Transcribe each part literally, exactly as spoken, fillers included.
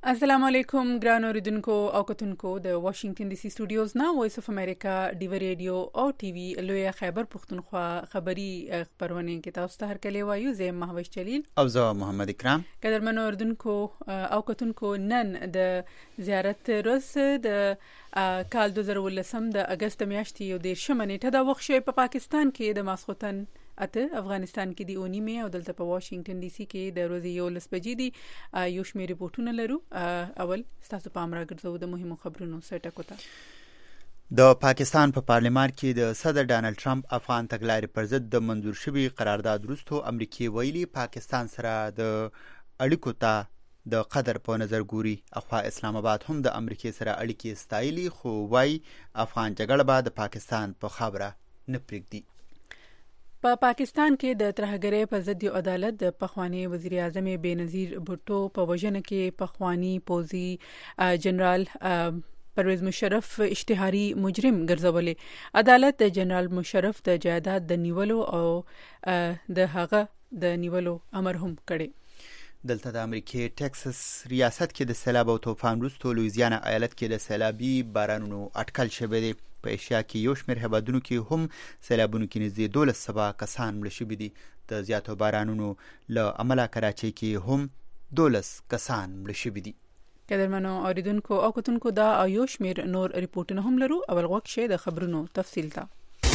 السلام علیکم ګران اوریدونکو او کتونکو د واشنگټن ډي سي سټوډیوز نه وایس اف امریکا ډیو ریډیو او ټي وي لوی خیبر پختونخوا خبری خبرونه کې تاسو ته هر کله وایو زه مهوش جلیل او زه محمد اکرام. قدرمن اوریدونکو او کتونکو نن د زیارت روز د کال دوه زره ولسم د اگست میاشتې یو د شمه نیټه د وخت په پاکستان کې د ماسختن اته افغانستان کې دی اونی می او دلته په واشنگټن ډي سي کې د ورځې یو لس بجې دی یو شمېر ریپورتونه لرو. اول تاسو په امر راګرځو د مهمو خبرونو سره کوته. د پاکستان په پا پارلمان کې د صدر ډانلډ ټرمپ افغان تګلارې پر ضد د منظور شوی قرارداد وروسته امریکای ویلي پاکستان سره د اړیکو ته د قدر په نظر ګوري. اخوا اسلام آباد هم د امریکای سره اړیکې ستایلي خو وايي افغان جګړه به د پاکستان په خبره نه پرېږدي. په پا پاکستان کې د ترهګرۍ په ضد عدالت د پخوانی وزیر اعظم بېنظیر بھټو په وژنه کې پخوانی پوزي جنرال پرویز مشرف اشتهاري مجرم ګرځولې. عدالت د جنرال مشرف د جایداد د نیولو او د هغه د نیولو امر هم کړی. دلته د امریکای ټکساس ریاست کې د سیلاب او طوفان وروسته لویزیانا ایالت کې د سیلابي بارانونو اټکل شوی دی. په ایشیا کې یو شمېر هیوادونو کې هم سیلابونو کې نږدې دولس سوه کسان مړه شوي دي. د زیاتو بارانونو له امله کراچۍ کې هم دولس کسان مړه شوي دي. قدرمنو اوریدونکو او کتونکو دا او یو شمېر نور ریپورتونه هم لرو. اول غوږ شئ د خبرونو تفصیل ته.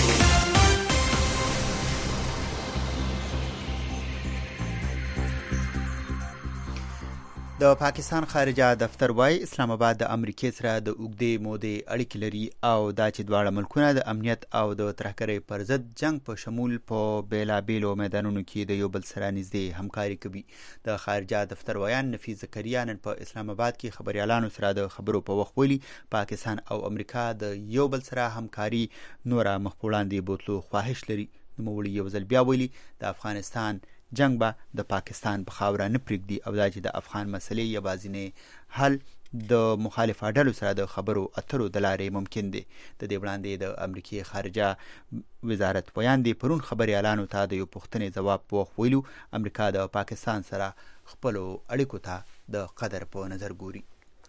د پاکستان خارجه دفتر وايي اسلام آباد د امریکای سره د اوږدې مودې اړیکې لري او دا چې دواړه ملکونه د امنیت او د ترهګرۍ پر ضد جنگ په شمول په بیلابیلو میدانونو کې د یو بل سره نږدې همکاري کوي. د خارجه دفتر ویان نفیس زکریا نن په اسلام آباد کې خبريالانو سره د خبرو په وخت ویلي پاکستان او امریکا د یو بل سره همکاري نوره مخ په وړاندې بوتلو خواهش لري. نوموړي یو ځل بیا ویلي د افغانستان جنگ به د پاکستان په خاوره نه پرېږدي او دا چې د افغان مسلې یوازینی حل د مخالفه ډلو سره د خبرو اترو د لارې ممکن دی. د دې وړاندې د امریکای خارجه وزارت بیان دی پرون خبريالانو ته د یو پوښتنې ځواب په وخت ویلو امریکا د پاکستان سره خپلو اړیکو ته د قدر په نظر ګوري.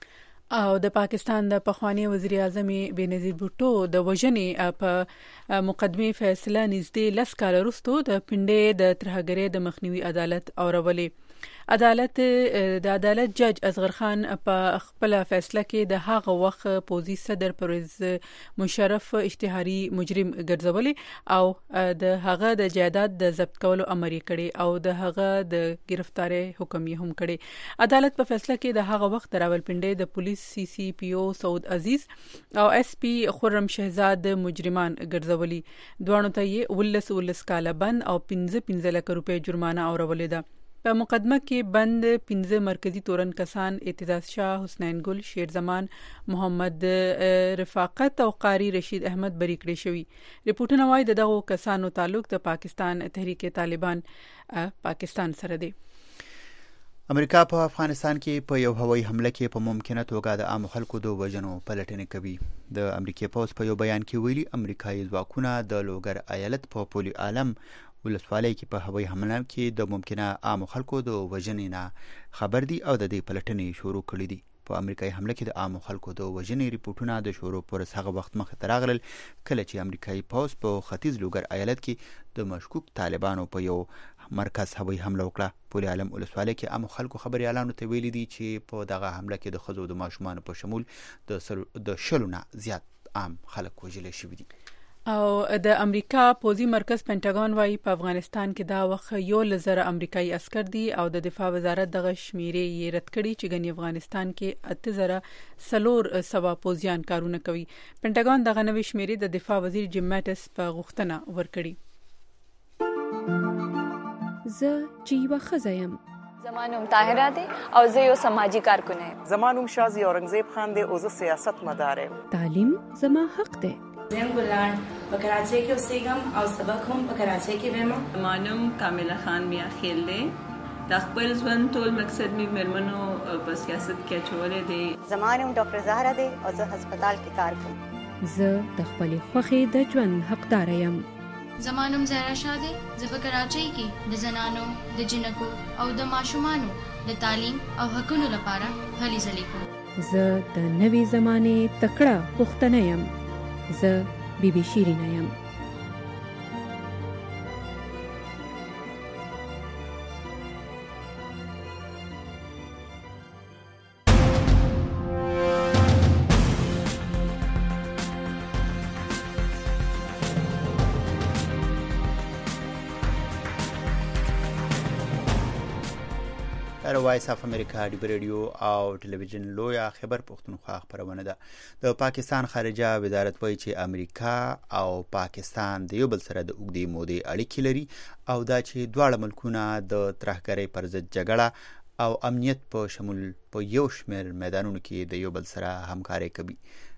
او د پاکستان د پخوانی وزیر اعظم بېنظیر بھټو د وژنې په مقدمه فیصله نږدې لس کال وروسته د پنډې د ترهګرۍ د مخنیوي عدالت اورولې. عدالت د عدالت جج اصغر خان په خپل فیصله کې د هغه وخت پوزي صدر پرویز مشرف اشتهاري مجرم ګرځولې او د هغه د جایداد د ضبط کولو امر کړي او د هغه د گرفتاری حکم یې هم کړي. عدالت په فیصله کې د هغه وخت راولپنډي د پولیس سی سی پی او سعود عزیز او اس پی خرم شهزاد مجرمان ګرځولي. دوانو ته یې ولس ولس کاله بند او پنځه پنځه لک روپۍ جرمانه اورولې ده. په مقدمه کې بند پنځه مرکزی تورن کسان اعتزاز شاه، حسنین ګل، شیر زمان، محمد رفاقت او قاری رشید احمد بری کړی شوی. ریپورتونه وايي دغه کسانو تعلق د پاکستان تحریک طالبان پاکستان سره دی. امریکا په افغانستان کې په یو هوایي حمله کې په ممکنه توګه د عام خلکو د وژنو پلټنې کوي. د امریکای پوز په یو بیان کې ویلي امریکایي ځواکونه د لوګر ایالت په پولي عالم ولسوالۍ کې په هوایي حمله کې د ممکنه عام خلکو د وژنې نه خبر دي او د دې پلټنې شروع کړې دي. په امریکایي حمله کې د عام خلکو د وژنې ریپورتونه د شروع پر هغه وخت مخ ته راغلل کله چې امریکایي پوز په ختیځ لوګر ایالت کې د مشکوک طالبانو په یو مرکز هوایي حمله وکړه. پولي عالم ولسوالۍ کې عام خلکو خبريالانو ته ویلي دي چې په دغه حمله کې د ښځو د ماشومانو په شمول د د شلو نه زیات عام خلک وژل شوي دي. او د امریکا پوزي مرکز پینټاګون وايي په افغانستان کې دا وخت یو لزر امریکایي عسكر دي او د دفاع وزارت دغه شمیرې یې رد کړي چې ګنې افغانستان کې اته زره سلور سوا پوزیان کارونه کوي. پینټاګون دغه نوې شمیرې د دفاع وزیر جیم ماټس په غوښتنه ورکړي. زه چې یوه ښځه یم. زما نوم طاهره دی او زه یو سماجی کارکونه یم. زما نوم شازي اورنګزیب خان دی او زه سیاست مدار یم. تعلیم زما حق دی. زم ګلان په کراچۍ کې اوسېږم او سبق هم په کراچۍ کې وایم. زما نوم کامله خان میا خیل دی. د خپل ژوند ټول مقصد می مېرمنو په سیاست کې اچولې دی. زما نوم ډاکټر زهرا دی او زه هسپتال کې کار کوم. زه د خپلې خوښې د ژوند حقدار یم. زما نوم زهرا شاه دی. زه په کراچۍ کې د زنانو، د جنکو او د ماشومانو د تعلیم او حقوقو لپاره هلې ځلې کوم. زه د نوې زمانې تکړه پښتنه یم. زه بي بي شیرینه یم. وایس اف امریکا ډیبر رادیو او ټلویزیون لویا خبر پښتونخوا خبرونه ده. د پاکستان خارجه وزارت وایي چې امریکا او پاکستان د یو بل سره د اوږدې مودې اړیکې لري او دا چې دواړه ملکونه د ترهګرۍ پر ضد جګړه او امنیت په شمول په یو شمېر میدانونو کې د یو بل سره همکاري کوي.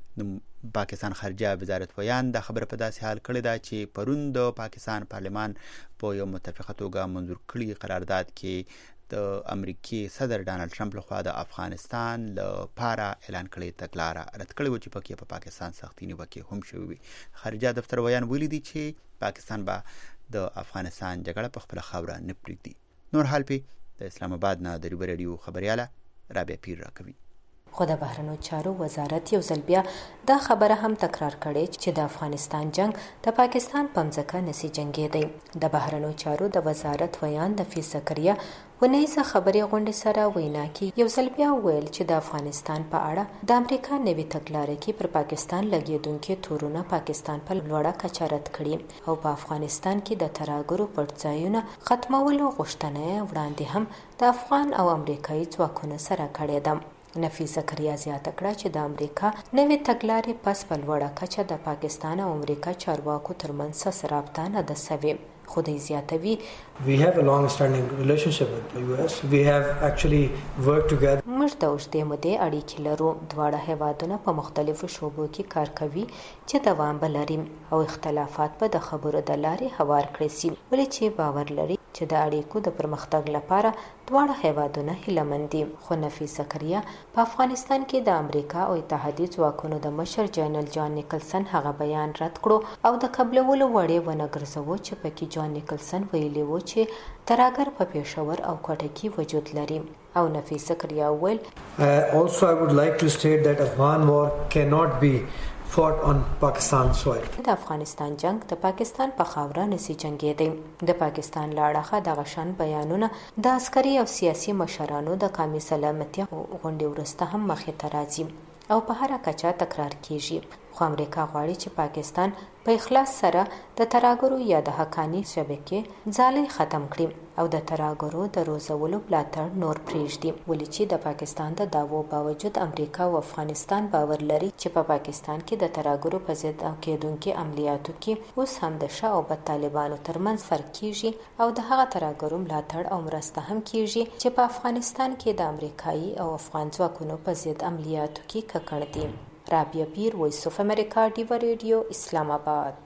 پاکستان خارجه وزارت ویان دا خبره په داسې حال کړې ده چې پرون د پاکستان پارلمان په یو متفقه توګه منظور کړي قرارداد کې د امریکای صدر ډانلډ ټرمپ لخوا د افغانستان لپاره اعلان کړی تګلاره رد کړې و چې پکې په پاکستان سختي نیوکې هم شوې وي. خارجه دفتر ویان ویلي دی چې پاکستان به د افغانستان جګړه په خپل خاوره نه پرېږدي. نور حال په د اسلام آباد نه د ریبر رادیو خبرياله رابعه پیر راکوي. خو د بهرنیو چارو وزارت یو ځل بیا دا خبره هم تکرار کړې چې د افغانستان جنگ د پاکستان په ځمکه نسی جنگېدی. د بهرنیو چارو د وزارت ویان نفیس زکریا ونیزه خبري غونډې سره وینا کې یو ځل بیا ویل چې د افغانستان په اړه د امریکا نوي تګلارې کې پر پاکستان لګیدونکو تورونه پاکستان په لوړه کچه رد کړي او په افغانستان کې د ترهګرو پټځایونه ختمولو غوښتنه وړاندې هم د افغان او امریکایي ځواکونو سره کړې ده. نفیس زکریا زیاته کړه چې د امریکا نوې تګلارې پس په لوړه کچه د پاکستان او امریکا چارواکو ترمنځ سره رابطه نه ده سوې. خدای زیاتوي We have a long standing relationship with the U S. We have actually worked together. موږ د اوږدې مودې اړیکې لرو. دواړه هیوادونه په مختلفو شعبو کې کار کوي چې دوام بلري او اختلافات په د خبرو د لارې هوار کړي سي. ولې چې باور لري چې د اړیکو د پرمختګ لپاره دواړه هیوادونه هیله‌مند دي. خو نفیس زکریا په افغانستان کې د امریکا او اتحادیه ځواکونو د مشر جنرال جان نیکلسن هغه بیان رد کړو او د قبلولو وړې ونه ګرځوو چې پکې جان نیکلسن ویلي و چې ترهګر په پېښور او کوټه کې وجود لري. او نفیس زکریا ویل also I would like to state that Afghan war cannot be fought on Pakistan soil. د افغانستان جنگ د پاکستان په خاوره نسی جنگېدی. د پاکستان لاړه د غشن بیانونه د عسکري او سیاسي مشرانو د قومي سلامتیا غونډې ورسته هم مخې ته راځي او په هر کچه تکرار کیږي. خو امریکا غواړي چې پاکستان په اخلاص سره د ترهګرو یا د حقانی شبکې ځالې ختم کړي او د ترهګرو د روزولو ملاتړ نور پرېږدي. ولې چې د پاکستان د داوو باوجود امریکا او افغانستان باور لري چې په پا پاکستان کې د ترهګرو په ضد کېدونکو عملیاتو کې اوس هم د شاه او بد طالبانو ترمنځ فرق کیږي او د هغه ترهګرو ملاتړ او مرسته هم کیږي چې په افغانستان کې د امریکایي او افغان ځواکونو په ضد عملیاتو کې ککړ دي. رابعه پیر وایس اف امریکا ډیور رادیو اسلام آباد.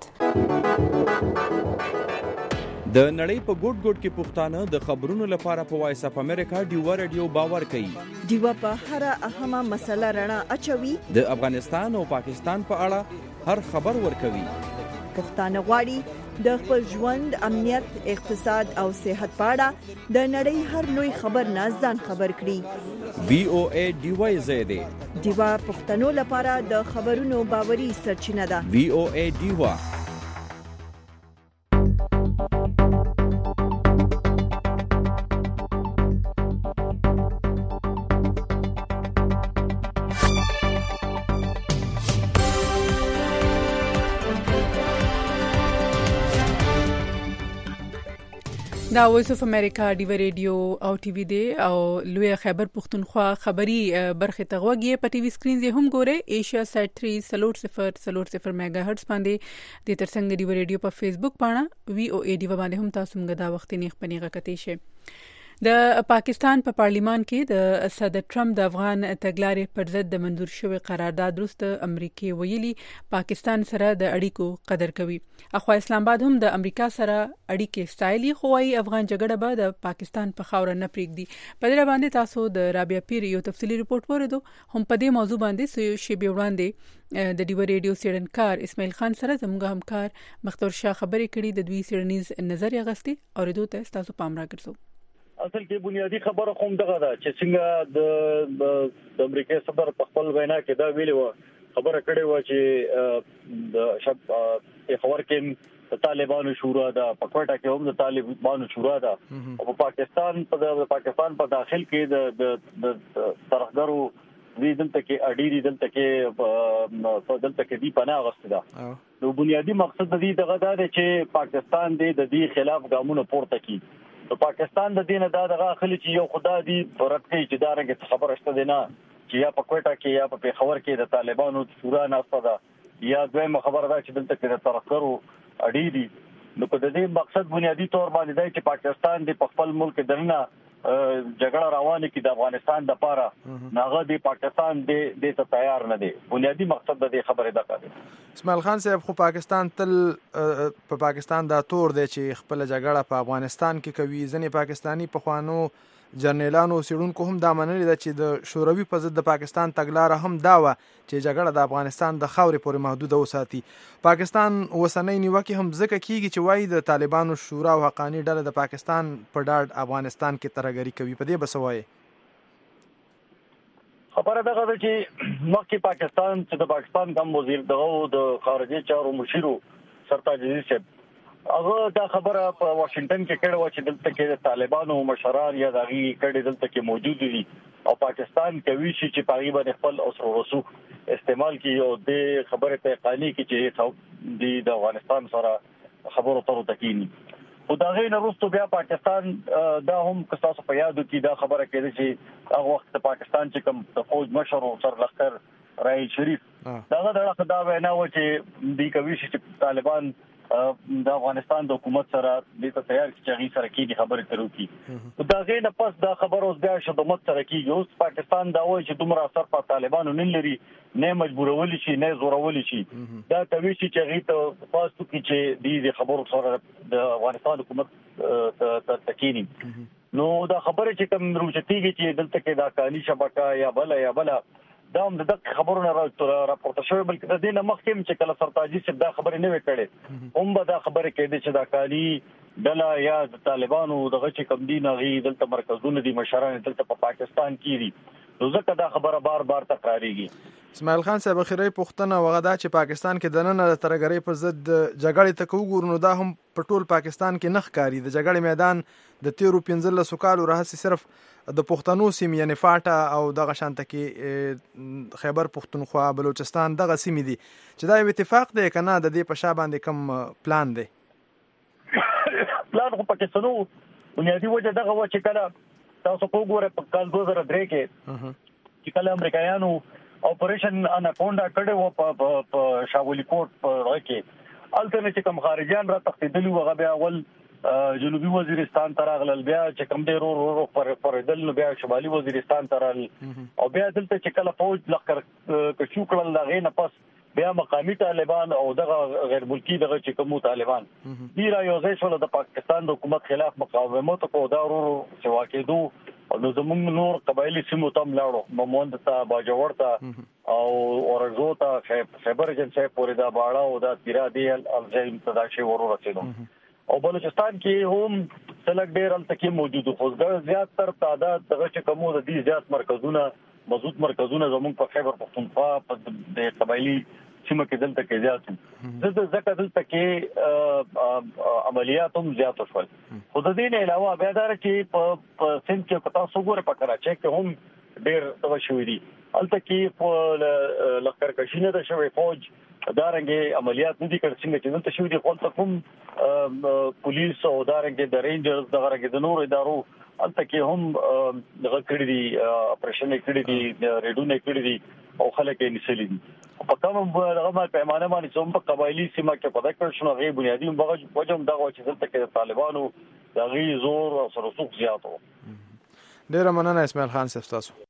د نړۍ په ګوټ ګوټ کې پښتانه د خبرونو لپاره په وایس اف امریکا ډیور رادیو باور کوي. ډیور په هر اهمه مسله رڼا اچوي. د افغانستان او پاکستان په اړه هر خبر ورکوي. پښتانه غواړي د خپل ژوند، امنیت، اقتصاد او صحت په اړه د نړۍ هر لوی خبر نه ځان خبر کړي. وی او ای ډی وای زیاده دیوا پښتنو لپاره د خبرونو باوري سرچینه ده. وی او ای ډیوا دا وایس اف امریکا ډیو ریډیو او ټي وي دی او لوی خیبر پختونخوا خبری برخه تغوږی په ټي وي سکرین زه هم ګوره ایشیا سات تین سلور صفر سلور صفر میگا هرتز باندې د ترڅنګ ډیو ریډیو په فیسبوک باندې وی او ای ډیو باندې هم تاسو موږ دا وخت نه خپنیغه کتی شي. د پاکستان په پا پارلیمان کې د صدر ټرمپ د افغان تګلارې پر ضد د منظور شوی قرارداد وروسته امریکای ویلي پاکستان سره د اړیکو قدر کوي. اخو اسلام آباد هم د امریکا سره اړیکې ستایلي خو وايي افغان جګړه به د پاکستان په خاور نه پریږدي. په دې باندې تاسو د رابعه پیر یو تفصیلی ریپورت ورېدو هم په دې موضوع باندې شی به وړاندې د ډیو ریډیو سیډنکار اسماعیل خان سره زموږ همکار مختور شاه خبرې کړي د دوی سیډنیز نظر یې غستې اوریدو ته تاسو پام راګرځو. اصل کې بنیادی خبره کوم دغه ده چې څنګه د د امریکای صدر په خپل وینا کې دا ویلي و خبره کړې و چې د شپ خبر کې طالبانو شورا ده په کوټه کې هم د طالبانو شورا ده او په پاکستان په پاکستان په داخل کې د د طرفدارو دې دلته کې اډيري دلته کې په دلته کې دی پناه غوښته ده نو بنیادی مقصد د دې دغه ده چې پاکستان دې د دې خلاف ګامونه پورته کړي نو پاکستان د دینه دا دغه خلی چې یو خدا دی فرق کوي چې دا رنګ خبره شته دی نه چې یا په کوټه کې یا په پیښور کې د طالبانو شورا ناسته ده یا دویمه خبره ده چې دلته کې د طرفدارو اړې دي نو په دې مقصد بنیادی تور باندې دی چې پاکستان د خپل ملک دننه جګړه روانه کې د افغانستان د پاره ناغه د پاکستان د د ته تیار نه دی بنیادی مقصد د خبره ده کوي اسماعیل خان صاحب خو پاکستان تل په پاکستان دا تور دی چې خپل جګړه په افغانستان کې کوي ځنې پاکستانی په خوانو جرنیلانو سیړونکو هم دا منلي ده چې د شوروي په ضد د پاکستان تګلاره هم دا وه چې جګړه د افغانستان د خاورې پورې محدوده وساتي پاکستان اوسنۍ نیوکې هم ځکه کیږي چې وایي د طالبانو شورا او حقاني ډله د پاکستان په ډاډ افغانستان کې ترهګري کوي په دې به څه وایي خبره دغه ده چې مخکې پاکستان چې د پاکستان کوم وزیر دغه د خارجي چارو مشیر سرتاج عزیز صاحب هغه دا خبره په واشنگټن کې کړې و چې دلته کې د طالبانو مشران یا دغه کډې دلته کې موجود دي او پاکستان کوي چې تقریبا خپل اوسر رسوخ استعمال کوي او د خبره ته قانی کې چې د افغانستان سره خبرو ترو تکینی او دا غیر وروسته بیا پاکستان دا هم کساسو په یادو کې دا خبره کېده چې هغه وخت پاکستان چې کوم د فوج مشر او سر لخر راي شریف دا دا دا وینا و چې دی کوي چې طالبان د افغانستان د حکومت سره د تیار چې سره کې خبرې ترو کی دا غیر نه پس دا خبر اوس بیا شدمت سره کیږي اوس پاکستان دا وایي چې دومره اثر په طالبانو نه لري نه مجبورول شي نه زورول شي دا کوي چې هغه ته پاسو کې چې د خبرو سره د افغانستان حکومت تکینی نو دا خبره چې کوم روچتيږي چې دلته کې دا کالي شبکه یا بل یا بل دا هم د خبرونه راپورته شوی بلکې د دې نه مخکې چې کله سرتاجي صاحب دا خبرې نه وکړي هم به دا خبره کېده چې دا کالي ډله یا د طالبانو دغه چې کوم دي نغي دلته مرکزونه دي مشران دلته په پاکستان کې دي نو ځکه دا خبره بار بار تکراریږي اسماعیل خان صاحب اخیری پوښتنه وغدا چې پاکستان کې د نن د ترګری پر ضد جګړې ته کوګور نو دا هم په ټول پاکستان کې نخ کاری د جګړې میدان د تیرو پنځلسو کالو راهسي صرف د پښتنو سیمې یعنی فاټا او دغه شانته کې خیبر پښتونخوا بلوچستان دغه سیمې دي چې دا یو اتفاق دی کنه د دې په شا باندې کوم پلان دی پلان خو پاکستانو بنیادی وجه دغه و چې کله تاسو په ګوره په کال دوه زره درې کې چې کله امریکایانو اپریشن اناکونډا کړه و په شاولي کوټ په راکې الته چې کوم خارجيان را تختیدلی وغه بیا اول جنوبي وزیرستان ته راغلل بیا چې کوم ډیر ورو ورو پر پردل نو بیا شمالي وزیرستان ته راغلل او بیا دلته چې کله فوج لخر کشو کړل دغه نه پس بیا مقامی طالبان او دغه غیر ملکی دغه چې کوم طالبان دی را یو ځای شول د پاکستان د حکومت خلاف مقاومت کو دا ورو چې واقعدو او زموږ نور قبایلی سیمو ته لاړو مومند ته باجوړ ته او اورزو ته خیبر جنسه پورې دا باړه او دا تیرا دی الځای تداشي ورو رسیدو او بلوچستان کې هم سلک ډیر ال تکي موجود خو زیات تر تعداد دغه چې کوم د دې زیات مرکزونه مضبوط مرکزونه زموږ په خیبر پختونخوا په د قبایلی سیمه کې دلته کې زیات زده زکه دلته کې عملیات هم زیات شول خو د دې نه علاوه بیا دا چې په سند کې پتا سوګوره پکړه چې کې هم ډیر توشوي دي الته کې په لخر کشینه د شوی فوج دارنګه عملیات نه دي کړ څنګه چې دلته شوی دي خپل تکم پولیس او دارنګه د رینجرز دغه رنګه د نور ادارو الته کې هم دغه کړی دي اپریشن کړی دي ریډونه کړی دي او خلک یې نسلی دي په کوم دغه پیمانه باندې چې په قبایلی سیمه کې په دغه شنو غي بنیادی وجه هم دغه چې دلته کې طالبانو دغه زور او سرسوق زیاتو ډیر مننه اسماعیل خان صاحب تاسو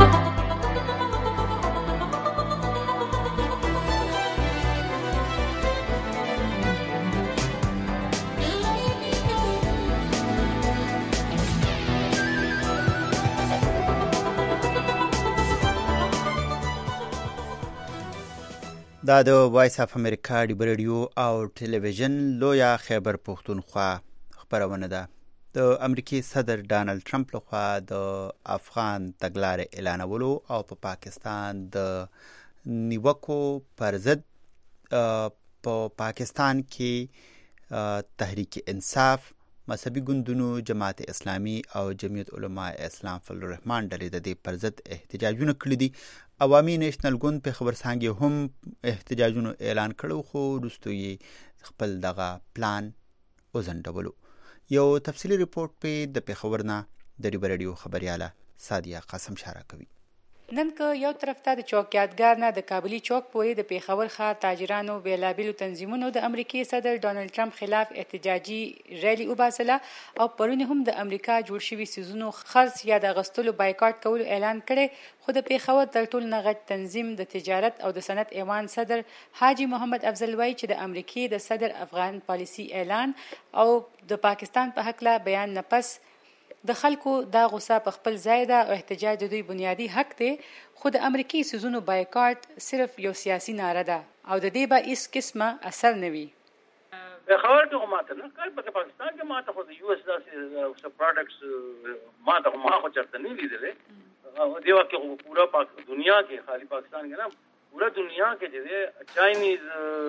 دا د وایس اف امریکا دی رادیو او ټلویزیون لویا خیبر پښتونخوا خبرونه ده د امریکای صدر ډانلډ ټرمپ لخوا د افغان تګلارې اعلانولو او په پا پاکستان د نیوکو پر ضد په پا پاکستان کې تحریک انصاف، مذهبي ګوندونو، جماعت اسلامي او جمعیت علماء اسلام فضل الرحمن ډلې د دې پر ضد احتجاجونه کړي دي. عوامي نیشنل ګوند په خبرسانګې هم احتجاجونو اعلان کړو، خو وروسته یې خپل دغه پلان وځنډولو. یو تفصیلي رپورټ په د پېښور نه د ریبر رادیو خبرياله سادیه قاسم شارع کوي. نن که یو طرف ته د چوکیاتګار نه د کابلی چوک پورې د پیښور ښار تاجرانو بیلابیلو تنظیمونو د امریکای صدر ډانلډ ټرمپ خلاف احتجاجي ریلی وباسله او پرون هم د امریکا جوړ شوي سیزونو خرڅ یا د اغوستلو بایکاټ کولو اعلان کړي، خو د پیښور تر ټولو نه غټ تنظیم د تجارت او د صنعت ایوان صدر حاجی محمد افضل وایي چې د امریکای د صدر افغان پالیسی اعلان او د پاکستان په حق لا بیان نه پس د خلکو دا غوسه په خپل ځای ده او احتجاج د دوی بنیادی حق دی، خو د امریکای سیزونو بایکاټ صرف یو سیاسي ناره ده او د دې به هیڅ قسمه اثر نه وي. خبر ته ماته نه کار په پاکستان کې ماته خو د یو اس داسې پروډکټس ماته ما خو چرته نه لیدلې او دیوا کې پورا پاک دنیا کې خالی پاکستان کې نه پورا دنیا کې چې چاینیز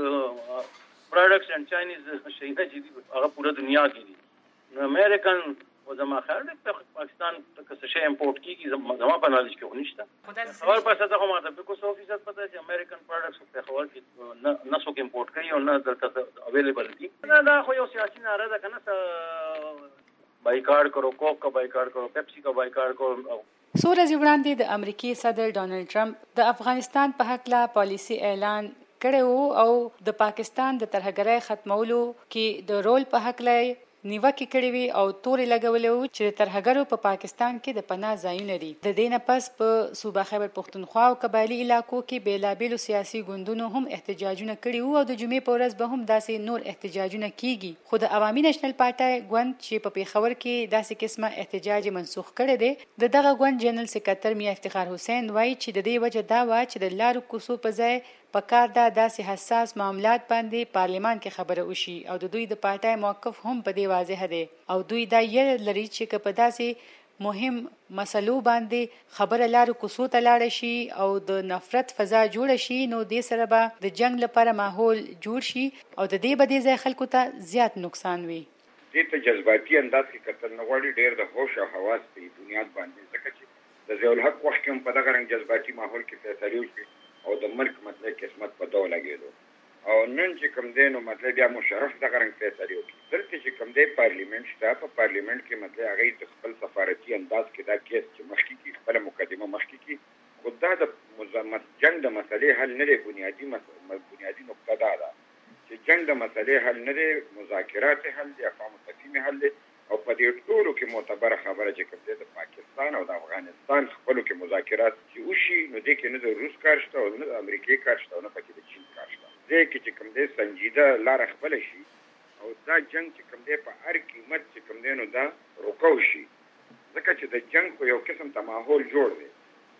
پروډکټس اینڈ چاینیز شیونه چې هغه پورا دنیا کې دي. امریکن او زما خیال دی پاکستان ته څه شی امپورټ کیږي زما په نالج کې ونشته. خبر پاسه ته ماته په کوم فیصد پته چې امریکن پروډکټس په خبر کې نه نه څوک امپورټ کوي او نه دلته اویلیبل دي. نه دا خو یو سیاسي ناره ده کنه، بایکاټ کرو، کوک کا بایکاټ کرو، پیپسی کا بایکاټ کرو. څو ورځې وړاندې د امریکای صدر ډانلډ ټرمپ د افغانستان په حق لا پالیسی اعلان کړی او د پاکستان د ترهګرۍ ختمولو کې د رول په حق لای نیوکه کړې وي او تورې لګولې وو چې د ترهګرو په پاکستان کې د پناه ځایونه دي. د دې نه پس په صوبه خیبر پختونخوا او قبایلی علاقو کې بیلابیلو سیاسي ګوندونو هم احتجاجونه کړي وو او د جمعې په ورځ به هم داسې نور احتجاجونه کیږي، خو د عوامي نېشنل پارټي ګوند چې په پیښور کې داسې قسمه احتجاج منسوخ کړی دی، د دغه ګوند جنرال سکرټر میا افتخار حسین وایي چې د دې وجه دا و چې د لارو کوڅو په ځای په کار دا داسې حساس معاملات باندې پارلیمان کې خبره وشي او د دوی د پارټای موقف هم په دې واضح دی او دوی دا یې لري چې په داسې مهم مسلو باندې خبره لارو کوڅو ته لاړ شي او د نفرت فضا جوړ شي، نو دې سره به د جنگ لپاره ماحول جوړ شي او د دې به دې ځای خلکو ته زیات نقصان وي. دې ته جذباتي انداز کې کتل نه غواړي، ډېر د هوش او حواس په بنیاد باندې، ځکه چې د ضیاء الحق وخت هم په دغه رنګ جذباتي ماحول کې فیصلې وشي او د ملک مطلب قسمت په دوه لګېدو او نن چې کوم دی نو مطلب بیا مشرف دغه رنګ فیصلې وکړي. دلته چې کوم دی پارلیمنت شته، په پارلیمنت کې مطلب هغې د خپل سفارتي انداز کې دا کیس چې مخکې کړي، خپله مقدمه مخکې کړي، خو دا د جنګ د مسلې حل نه دی. بنیادي بنیادي نقطه دا ده چې جنګ د مسلې حل نه دی، مذاکرات حل دی، افهام تفهیم حل دی او په دې ټولو کې معتبره خبره چې کوم دی د پاکستان او د افغانستان خپلو کې مذاکرات چې وشي، نو دې کې نه د روس کار شته او نه د امریکې کار شته او نه پکې د چین کار شته. دې کې چې کوم دی سنجیده لاره خپله شي او دا جنګ چې کوم دی په هر قیمت چې کوم دی نو دا رکو شي، ځکه چې د جنګ خو یو قسم ته ماحول جوړ دی.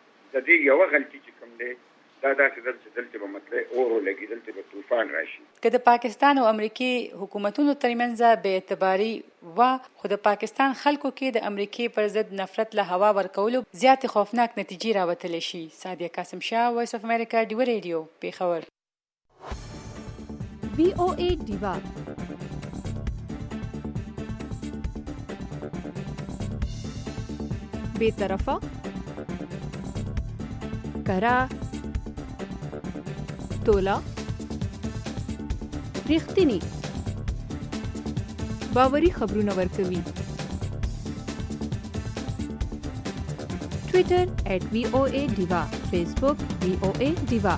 د دې یوه غلطي چې کوم دی دا داسې دلته دلته به مطلب اورو لګي، دلته به طوفان راشي. که د پاکستان او امریکای حکومتونو ترمنځ به اعتباري و، خو د پاکستان خلکو کې د امریکای پر ضد نفرت له هوا ورکولو زیات خوفناک نتیجې راوتلی شي. سادیه قاسم شاه، وایس اف امریکا، ډیو ریډیو، پیښور. وی او ای ډیوا بے طرفه کرا تولا ریښتینی باوري خبرونه ورکوي. ټویټر ایٹ وی او اے ډیوا، فیسبوک وی او اے ډیوا.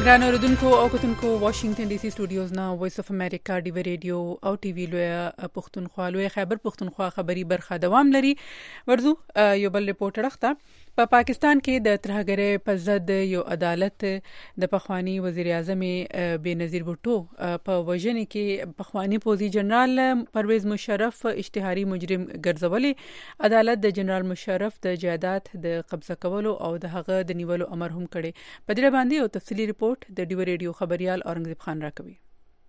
ګران اوریدونکو او کتونکو واشنگټن ډي سي سټوډیوز نه وایس اف امریکا ډي وی ریډیو او ټي وی لوی پښتونخوا لوی خیبر پښتونخوا خبری برخه دوام لري. ورزو یو بل ریپورټ راخته په پا پاکستان کې د ترهګرۍ په ضد یو عدالت د پخوانی وزیر اعظم بېنظیر بوټو په وژنې کې پخوانی پوزي جنرال پرویز مشرف اشتهاري مجرم ګرځولې. عدالت د جنرال مشرف د جائیداد د قبضه کولو او د هغه د نیولو امر هم کړي. په دې باندې یو تفصیلی ریپورت د ډیو ریډیو خبريال اورنګزیب خان راکوي.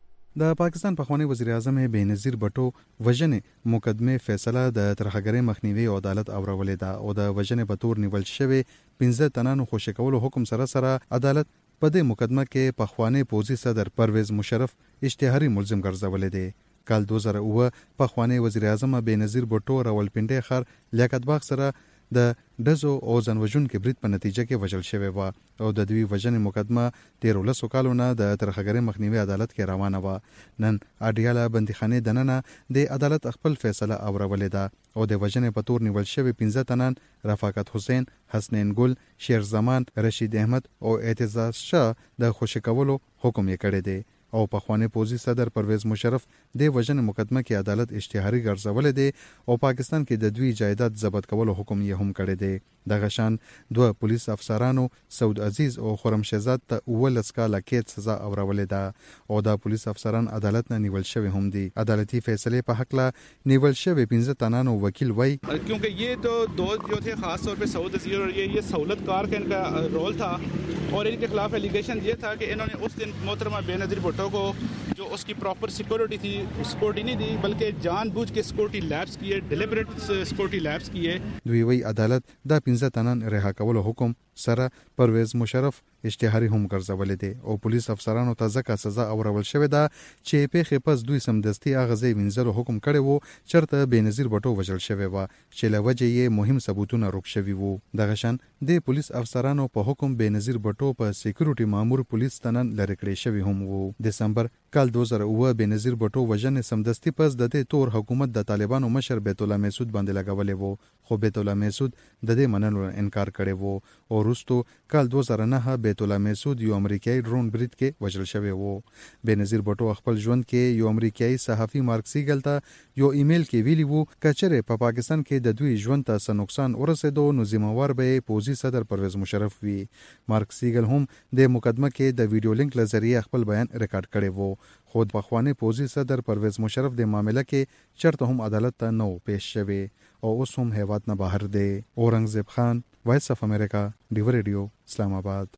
د پاکستان پخوانی وزیر اعظم بېنظیر بټو وژنې مقدمه فیصله د ترهګرۍ مخنیوي عدالت اورولې ده او د وژنې په تور نیول شوی پنځه تنانو خوشی کولو حکم سره سره عدالت په دې مقدمه کې پخوانی پوزي صدر پرویز مشرف اشتهاري ملزم ګرځولې ده. کال دوه زره اوه پخوانی وزیر اعظم بېنظیر بټو راولپنډي خار لیاقت باغ سره د دزو او ځنوژن کې برید په نتیجه کې وژل شوی و او د دوی وژنې مقدمه تیر ولسو کالونه د ترهګرۍ مخنیوي عدالت کې روانه و. نن اډیاله بندیخانه دننه د عدالت خپل فیصله اورولې ده او د وژنې په تور نیول شوی پنځه تنان رفاقت حسین، حسنین ګل، شیر زمان، رشید احمد او اعتزاز شاه د خوشی کولو حکم یې کړی دی او پخوانی پوزي صدر پرویز مشرف د وژنې مقدمه کې عدالت اشتهاري ګرځولې دی او پاکستان کې د دوی جایداد ضبط کولو حکم یې هم کړی دی. دغه شان دوه پولیس افسرانو سعود عزیز او خرم شهزاد ته ولس کاله کې سزا اورولې ده او دا پولیس افسران عدالت نه نیول شوی هم دي. عدالتي فیصله په حق لا نیول شوی پنځه تنانو وکیل وای क्योंकि ये तो दो जो थे खास तौर पे सऊद अजीज और ये ये सहूलत कार का इनका रोल था और इनके खिलाफ एलिगेशन ये था कि इन्होंने उस दिन मोहतरमा बेनज़ीर भुट्टो को जो उसकी प्रॉपर सिक्योरिटी थी सिक्योरिटी नहीं दी बल्कि जानबूझ के सिक्योरिटी लैप्स किए, डिलिबरेट सिक्योरिटी लैप्स किए. دوی وی عدالت دا پنځه تنان رها کولو حکم سره پرویز مشرف اشتهاري هم ګرځولې دي او پولیس افسرانو ته ځکه سزا اورول شوې ده چې پیښې پس دوی سمدستي اغازې وینځلو حکم کړی وو چرته بېنظیر بټو وژل شوی و چې له وجې یې مهم ثبوتونه روک شوي وو. دغه شان د پولیس افسرانو په حکم بېنظیر بټو په سکیورټي مامور پولیس تنن لری کړی شوی هم وو. دسمبر کال دوه زره اوه بېنظیر بټو وژنې سمدستي پس د دې تور حکومت د طالبانو مشر بیت الله محسود باندې لګولې وو خو بیت الله محسود د دې منلو انکار کړی وو او وروستو کال دوه زره نه بیت الله محسود یو امریکایي ډرون برید کې وژل شوی وو. بېنظیر بټو خپل ژوند کې یو امریکایي صحافي مارک سیګل ته یو ایمیل کې ویلی وو کچره په پا پاکستان کې د دوی ژوند ته څه نقصان ورسېدو نو ذمہوار به پوزي صدر پرویز مشرف وي. مارک سیګل هم د مقدمه کې د ویډیو لینک لزریه خپل بیان ریکارډ کړی وو. خود بخوانی پوزي صدر پرویز مشرف د معاملې کې چرته هم عدالت ته نو پیش شوی او اوس هم هیواد نه بهر دی. اورنګزیب خان، وایس اف امریکا، ډیو ریډیو، اسلام آباد.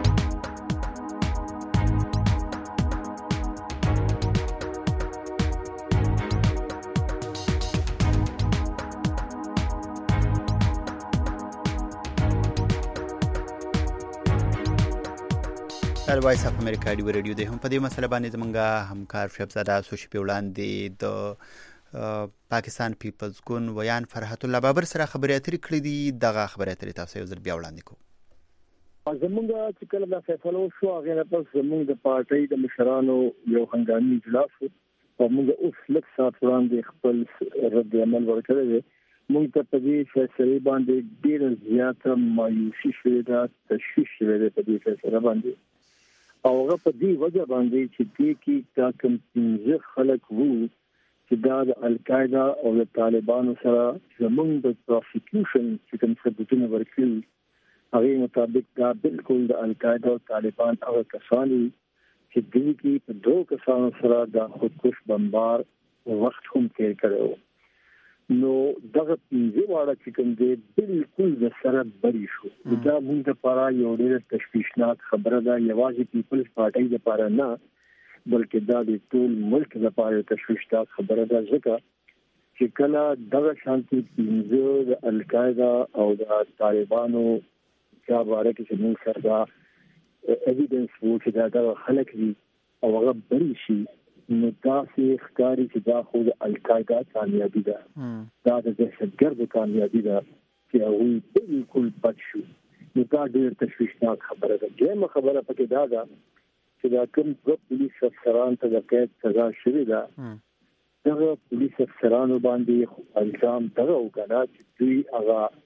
وایس اف امریکا ډیو ریډیو د هم په دې مسله باندې زمونږ همکار شبزاده سوشي په وړاندې د پاکستان پیپلز ګوند ویان فرحت الله بابر سره خبرې اترې کړې دي. دغه خبرې اترې تاسو یو ځل بیا وړاندې کوو. زمونږ چې کله دا فیصله وشو هغه نه پس زمونږ د پارټۍ د مشرانو یو هنګامي اجلاس او موږ اوس لږ ساعت وړاندې خپل رد عمل ورکړی دی. موږ ته په دې فیصلې باندې ډېره زیاته مایوسي شوې ده، تشویش شوی دی په دې فیصله باندې او هغه په دې وجه باندې چې دې کې دا کوم پنځه خلک وو چې دا د القاعده او د طالبانو سره زمونږ د پروسیکیوشن چې کوم ثبوتونه ورکړي هغه مطابق دا بالکل د القاعده او طالبان هغه کسان چې دې کې په دوه کسانو سره د خودکش بمبار وخت هم تیر کړو. نو دغه پنځه واړه چې کوم دې بالکل د سره بری شو. دا موږ لپاره یو ډېر تشویشناک خبره ده، یوازې پیپلز پارټۍ لپاره نه بلکې دا د ټول ملک لپاره تشویشناک خبره ده ځکه چې کله دغه شانتي پنځه د القاعده او د طالبانو چا باره کې چې موږ سره دا ایویډنس وو چې دا دغه خلک دي او هغه بری شي نو تاسې ښکاري چې دا خو د القاعده کامیابي ده، دا د دهشتګردو کامیابي ده چې هغوی بالکل پټ شو. نو دا ډېر تشویشناک خبره ده. دویمه خبره پکې دا ده چې دا کوم دوه پولیس افسران ته د قید سزا شوې ده دغه پولیس افسرانو باندې الزام دغه وکړه چې دوی هغه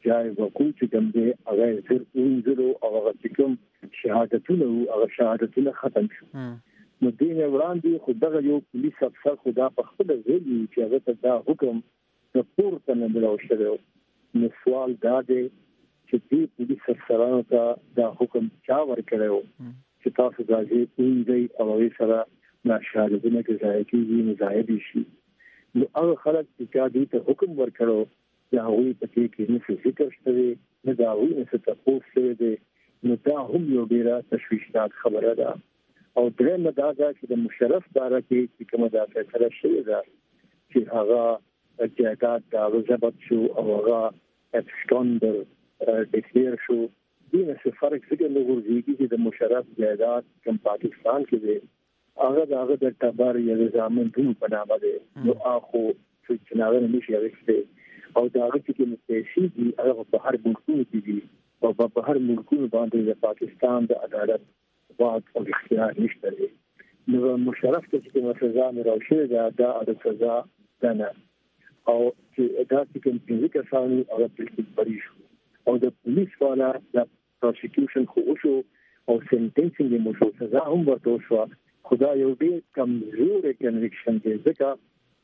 جای وقوع چې کوم دی هغه زر اونځلو او هغه چې کوم شهادتونه او هغه شهادتونه ختم شو. نو دین وړاندې خدغه یو پولیس افسر خدا په خپل ځای چې هغه ته دا حکم د پورته نه ملو شوی. نو سوال دا دی چې دې پولیس افسرانو ته دا حکم چا ورکړو چې تاسو ځای اونځي او هغه سره نا شهادتونه کې ځای کې مزاحد شي. نو هغه خلک چې دې ته حکم ورکړو دا وی پکې کې نه څه ذکر شوی نه دا وی نه څه تاسو شوی دی. نو دا هم یو ډیره تشویشناک خبره ده. او درېمه دا ده چې د مشرف داره کې چې کومه دا فیصله شوې ده چې هغه جایداد دا ضبط شو او هغه ابسکاندر ډیکلیر شو. دې نه څه فرق څه نه ورځي چې د مشرف جایداد کوم پاکستان کې دی هغه د هغه د تبر یا د ځامن ټول په نامه دی. نو اخو چې نه نشي راځي او دا هغه چې کوم پیسې دي هغه په هر ملکونو کې دي او په هر ملکونو باندې د پاکستان د عدالت واک او اختیار نشته دی. نو مشرف ته چې کوم سزا مراوشه ده دا د سزا نه او چې دا چې کوم څه کسان هغه په بری شو او د پولیس والا د پروسیکیوشن خو شو او سنټنسینګ مو شو سزا هم ورته شو. خدا یو ډیر کمزور کنویکشن دی ځکه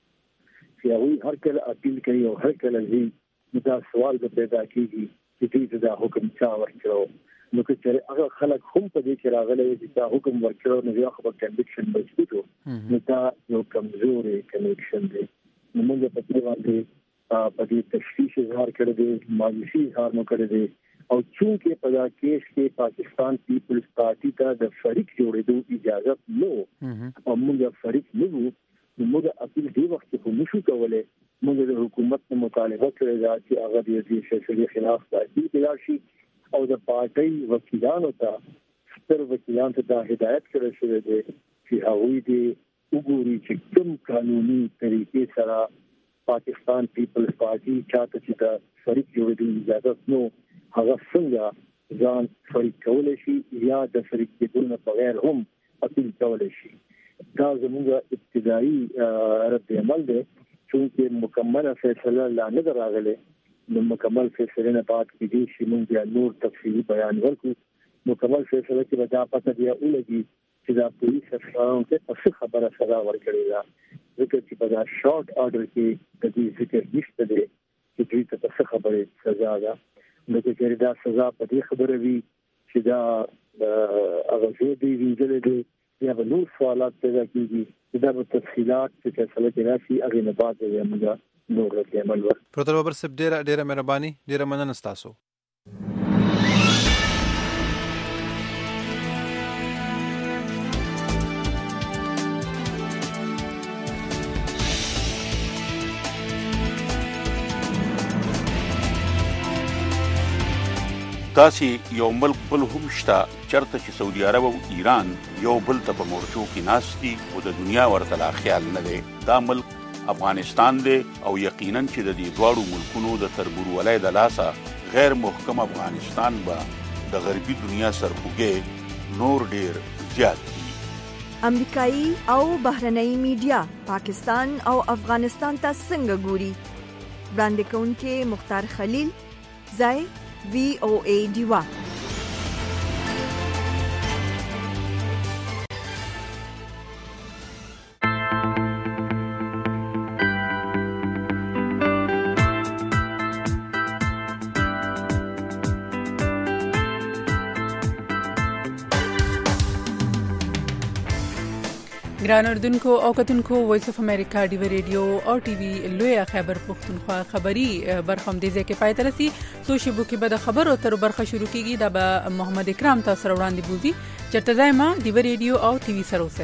چې هغه هر کله اپیل کوي او هر کله زی دا سوال به پیدا کیږي چې دې دا حکم چا ورکړو. نو چې هغه خلک هم په دې کې راغلي چې دا حکم ورکړو نو یو خبر کنویکشن مضبوطو نو دا یو کمزوري کنویکشن دی. نو موږ په دې باندې په دې تشویش اظهار کړی دی مایوسي اظهار نو کړی دی او چې په دا کیس کې پاکستان پیپلز پارټي ته د فریق جوړېدو اجازه نو او موږ فریق نه وو. موږ اپیل دی وخت په مشو کوله موږ د حکومت نه مطالبه کړې ده چې هغه د دې فیصلې خلاف تحقیق وکړي شي او د پارټي وکیلانو ته ستر وکیلانو ته دا هدایت کړی شوی دی چې هغوی دې وګوري چې کوم قانوني طریقې سره پاکستان پیپلز پارټي چاته چې د فریق جوړېدو اجازه نو هغه څنګه ځان فریق کولی شي یا د فریق کېدو نه بغیر هم اپیل کولی شي. دا زموږ ابتدایي رد عمل دی چې مکمله فیصله لا نه راغله. نو مکمل فیصله نه بعد کې شي موږ نور تفصیلی بیان ورکړو. مکمل فیصله کې دا پته دی ولګي چې دا پولیس افسرانو ته څه خبره سزا ورکړي ده ځکه چې په دا شارټ آرډر کې د دې ذکر نشته دی چې دوی ته څه خبره سزا ده. نو چې دا سزا په دې خبره وي چې دا هغه دې ویل دي یا به نور سوالات پیدا کیږي دا به تفصیلات چې فیصله کې راشي هغه نه بعد یې موږ نور رد عمل ورکړو. پروتر بابر صاحب ډیره ډیره مهرباني ډیره مننه تاسو. تاسې یو ملک بل هم شته چرته چې سعودي عرب او ایران یو بل ته په مورچو کې ناست دي او د دنیا ورته لا خیال نه دی. دا ملک افغانستان دی او یقینا چې د دې دواړو ملکونو د تربورولۍ د لاسه غیر محکم افغانستان به د غربي دنیا سرخوږی نور ډیر زیات دي. امریکایي او بهرنۍ میډیا پاکستان او افغانستان ته څنګه ګوري؟ وړاندې کوونکي مختار خلیل ځای وی او ای ډیوا. ګران اردوونکو او کتونکو وایس اف امریکا ډیو ریډیو او ټي وي لوی خبر پښتونخوا خبری برخم دي ځکه پای ترسي سوشي بو کې به د خبرو تر برخه شروع کیږي د محمد اکرام تاسو وړاندې بوزي چرته ځای ما ډیو ریډیو او ټي وي سره اوسه.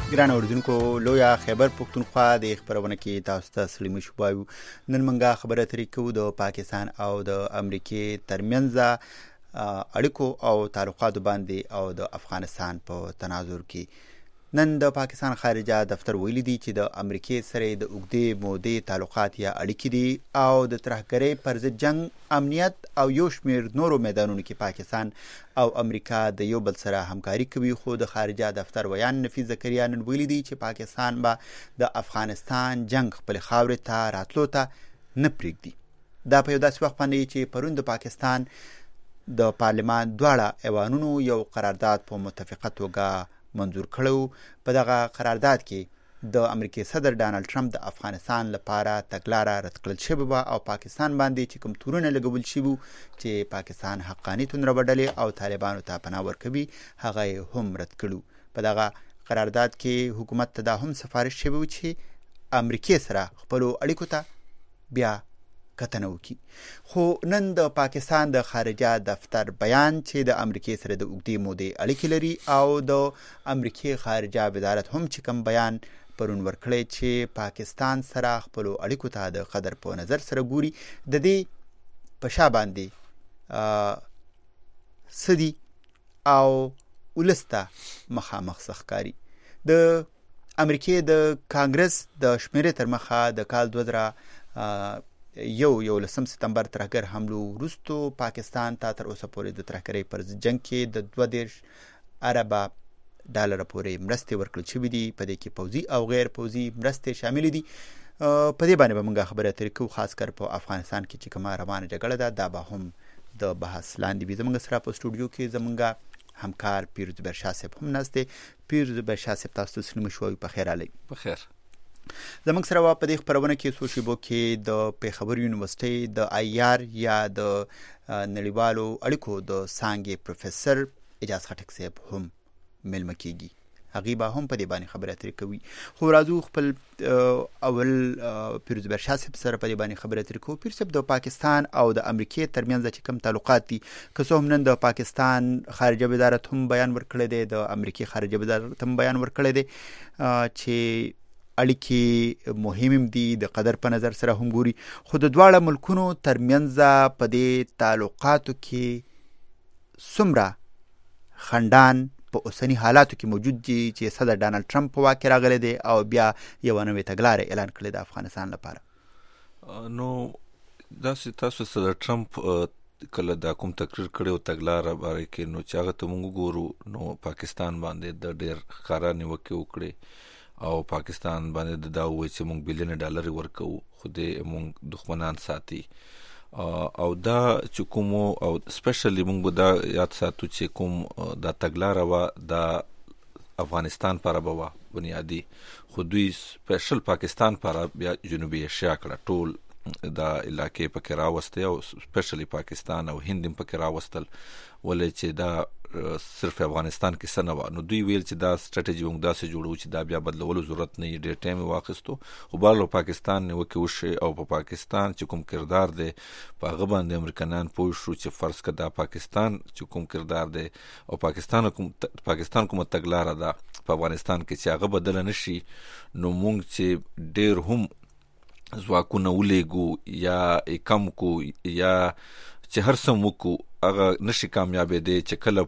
ګران اوریدونکو لویا خیبر پښتونخوا د خبرونه کې تاسو ته سلیم شوبایو. نن منګه خبره ترې کوو د پاکستان او د امریکای ترمنځ اړیکو او تعلقاتو باندې او د افغانستان په تناظر کې. نن د پاکستان خارجه دفتر ویلي دی چې د امریکای سره د اوږدې مودې تعلقات یا اړیکې دي او د ترهګرۍ پر ضد جنگ، امنیت او یو شمېر نورو میدانونو کې پاکستان او امریکا د یو بل سره همکاري کوي. خو د خارجه دفتر ویان نفیس زکریا نن ویلي دی چې پاکستان به د افغانستان جنگ خپل خاورې ته راتلو ته نه پرېږدي. دا په یو داسې وخت باندې چې پرون د پاکستان د پارلمان دواړه ایوانونو یو قرارداد په متفقه توګه منظور کړو. په دغه قرارداد کې د امریکای صدر ډانلډ ټرمپ د افغانستان لپاره تګلاره رد کړل شوې وه او پاکستان باندې چې کوم تورونه لګول شوي چې پاکستان حقاني توندروډلې او طالبانو ته پناه ورکوي هغه یې هم رد کړو. په دغه قرارداد کې حکومت ته دا هم سفارش شوی و چې امریکای سره خپلو اړیکو ته بیا کتنه وکړي. خو نن د پاکستان د خارجه دفتر بیان چې د امریکای سره د اوږدې مودې اړیکې لري او د امریکای خارجه وزارت هم چې کوم بیان پرون ورکړی چې پاکستان سره خپلو اړیکو ته د قدر په نظر سره ګوري، د دې په شا باندې سدي او ولسته مخامخ ښکاري. د امریکای د کانګرس د شمیرې تر مخه د کال دوه زره یو یو لسم ستمبر ترهګر حملو وروستو پاکستان ته تر اوسه پورې د ترهګرۍ پر ضد جنګ کې د دوه دېرش اربه ډالره پورې مرستې ورکړل شوي دي. په دې کې پوځي او غیر پوځي مرستې شاملې دي. په دې باندې به موږ خبرې اترې کوو، خاص کر په افغانستان کې چې کومه روانه جګړه ده دا به هم د بحث لاندې وي. زموږ سره په سټوډیو کې زموږ همکار پیروز برشاه صاحب هم ناست دی. پیروز برشاه صاحب تاسو ته سلام شوی، په خیر علي. په خیر. زموږ سره په دې خبرونه کې څو شیبو کې د پیښور یونیورسيټي د آی آر یا د نړیوالو اړیکو د څانګې پروفیسور اجاز خټک صاحب هم ملمه کېږي. هغې به هم په دې باندې خبرې اترې کوي. خو راځو خپل اول پیروز برشاه صاحب سره په دې باندې خبرې اترې کوو. پیر صاحب، د پاکستان او د امریکې ترمنځ چې کوم تعلقات دي، که څه هم نن د پاکستان خارجه وزارت هم بیان ورکړی دی، د امریکې خارجه وزارت هم بیان ورکړی دی چې اړیکې مهم دي، د قدر په نظر سره هم ګوري، خو د دواړه ملکونو ترمنځ په دې تعلقاتو کې څومره خنډان په اوسني حالاتو کې موجود دي چې صدر ډانلډ ټرمپ په واک کې راغلی دی او بیا یوه نوې تګلاره اعلان کړې ده افغانستان لپاره؟ نو داسې تاسو صدر ټرمپ کله دا کوم تقریر کړی او تګلاره باره کې نو چې هغه ته موږ وګورو نو پاکستان باندې د ډېر ښکاره نیوکې وکړې او پاکستان باندې دا وایي چې موږ بلیون ډالر ورکوو خو دې موږ دښمنان ساتي او دا چې کوم او سپیشلی موږ به دا یاد ساتو چې کوم دا تګلاره وه دا افغانستان لپاره به وه بنیادي، خو دوی سپیشل پاکستان لپاره بیا جنوبي ایشیا کړه، ټول دا علاقې پکې راوستې او سپیشلی پاکستان او هند هم پکې راوستل، ولې چې دا صرف افغانستان کې څه نه وه. نو دوی ویل چې دا سټریټجي موږ داسې جوړو چې دا بیا بدلولو ضرورت نه وي، ډېر ټایم یې واخیستو. خو بهرحال پاکستان نیوکې وشوې او په پاکستان چې کوم کردار دی په هغه باندې امریکنان پوه شو چې فرض که دا پاکستان چې کوم کردار دی او پاکستان کوم پاکستان کومه تګلاره ده په افغانستان کې چې هغه بدله نه شي، نو موږ چې ډېر هم ځواکونه ولیږو یا کم کو یا چې هر څه وکړو هغه نشي کامیابېدی چې کله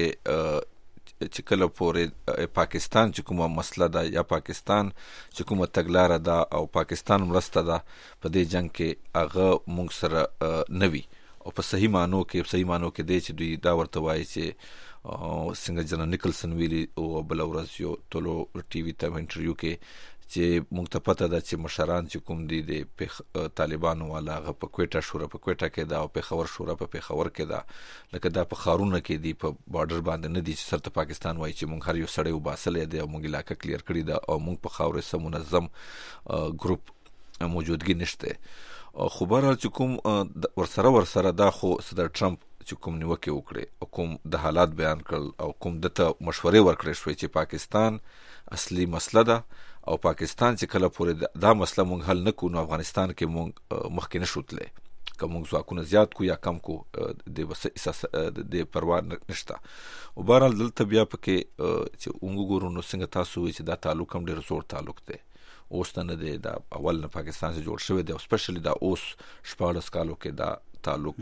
پورې چې کله پورې پاکستان چې کومه مسله ده یا پاکستان چې کومه تګلاره ده او پاکستان مرسته ده په دې جنګ کې هغه موږ سره نه وي. او په صحیح معنو کې صحیح معنو کې دی چې دوی دا ورته وایي چې څنګه جنرال نیکلسن ویلي او بله ورځ یو ټولو ټي وي ته انټرویو کې چې موږ ته پته ده چې مشران چې کوم دي د طالبانو والا هغه په کویټه شوره په کویټه کې ده او پېښور شوره په پېښور کې ده، لکه دا په ښارونه کې دي، په بارډر باندې نه دي چې سرته پاکستان وایي چې موږ هر یو سړی وباسلی دی او موږ علاقه کلیر کړې ده او موږ په خاورې څه منظم ګروپ موجودګي نشته. خو بهرحال چې کوم ورسره ورسره دا خو صدر ټرمپ چې کوم نیوکې وکړې او کوم د حالات بیان کړل او کوم دته مشورې ورکړې شوې چې پاکستان اصلي مسله ده او پاکستان چې کله پورې دا مسله مونږ حل نکو نو افغانستان کې مونږ مخکې نشو تللی کوم ځواکونه زیات کو یا کم کو د وسه د پروا نشته. او بهرحال دلته بیا پکې چې وګورو نو څنګه تاسو چې دا تعلق هم ډېر زور تعلق دی اوس نه دی دا اول نه پاکستان سره جوړ شوی دی او سپیشلی دا اوس شپاړس کالو کې دا تعلق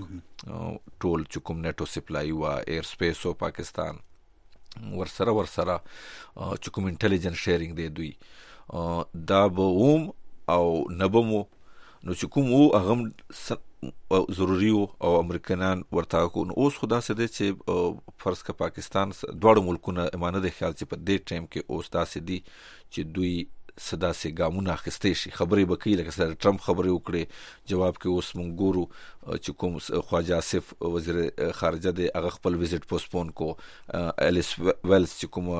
ټول چې کوم نیټو سپلای وا ایر سپیس او پاکستان ورسره ورسره چې کوم انټيليجنس شیرینګ دی دوی دا به اوم او نبمو نو چې کوم او هغه ضروري او امریکایان ورته کو نو اوس خدا سره چې فرض کا پاکستان دواړو ملکونو امانه د خیال چې په دې ټایم کې اوس دا سدي چې دوی صدا سي ګامونه اخستې شي خبرې وکړي لکه سره ټرمپ خبرې وکړي جواب کې اوس مونږ ګورو چې کوم خواجه آصف وزیر خارجه د هغه خپل وزټ پوسټپون کو الیس ویلز چې کوم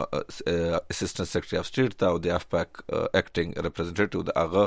اسسټنټ سیکریټری اف سټیټ تا او د اف پاک اکټینګ ریپرزنټیټیو د هغه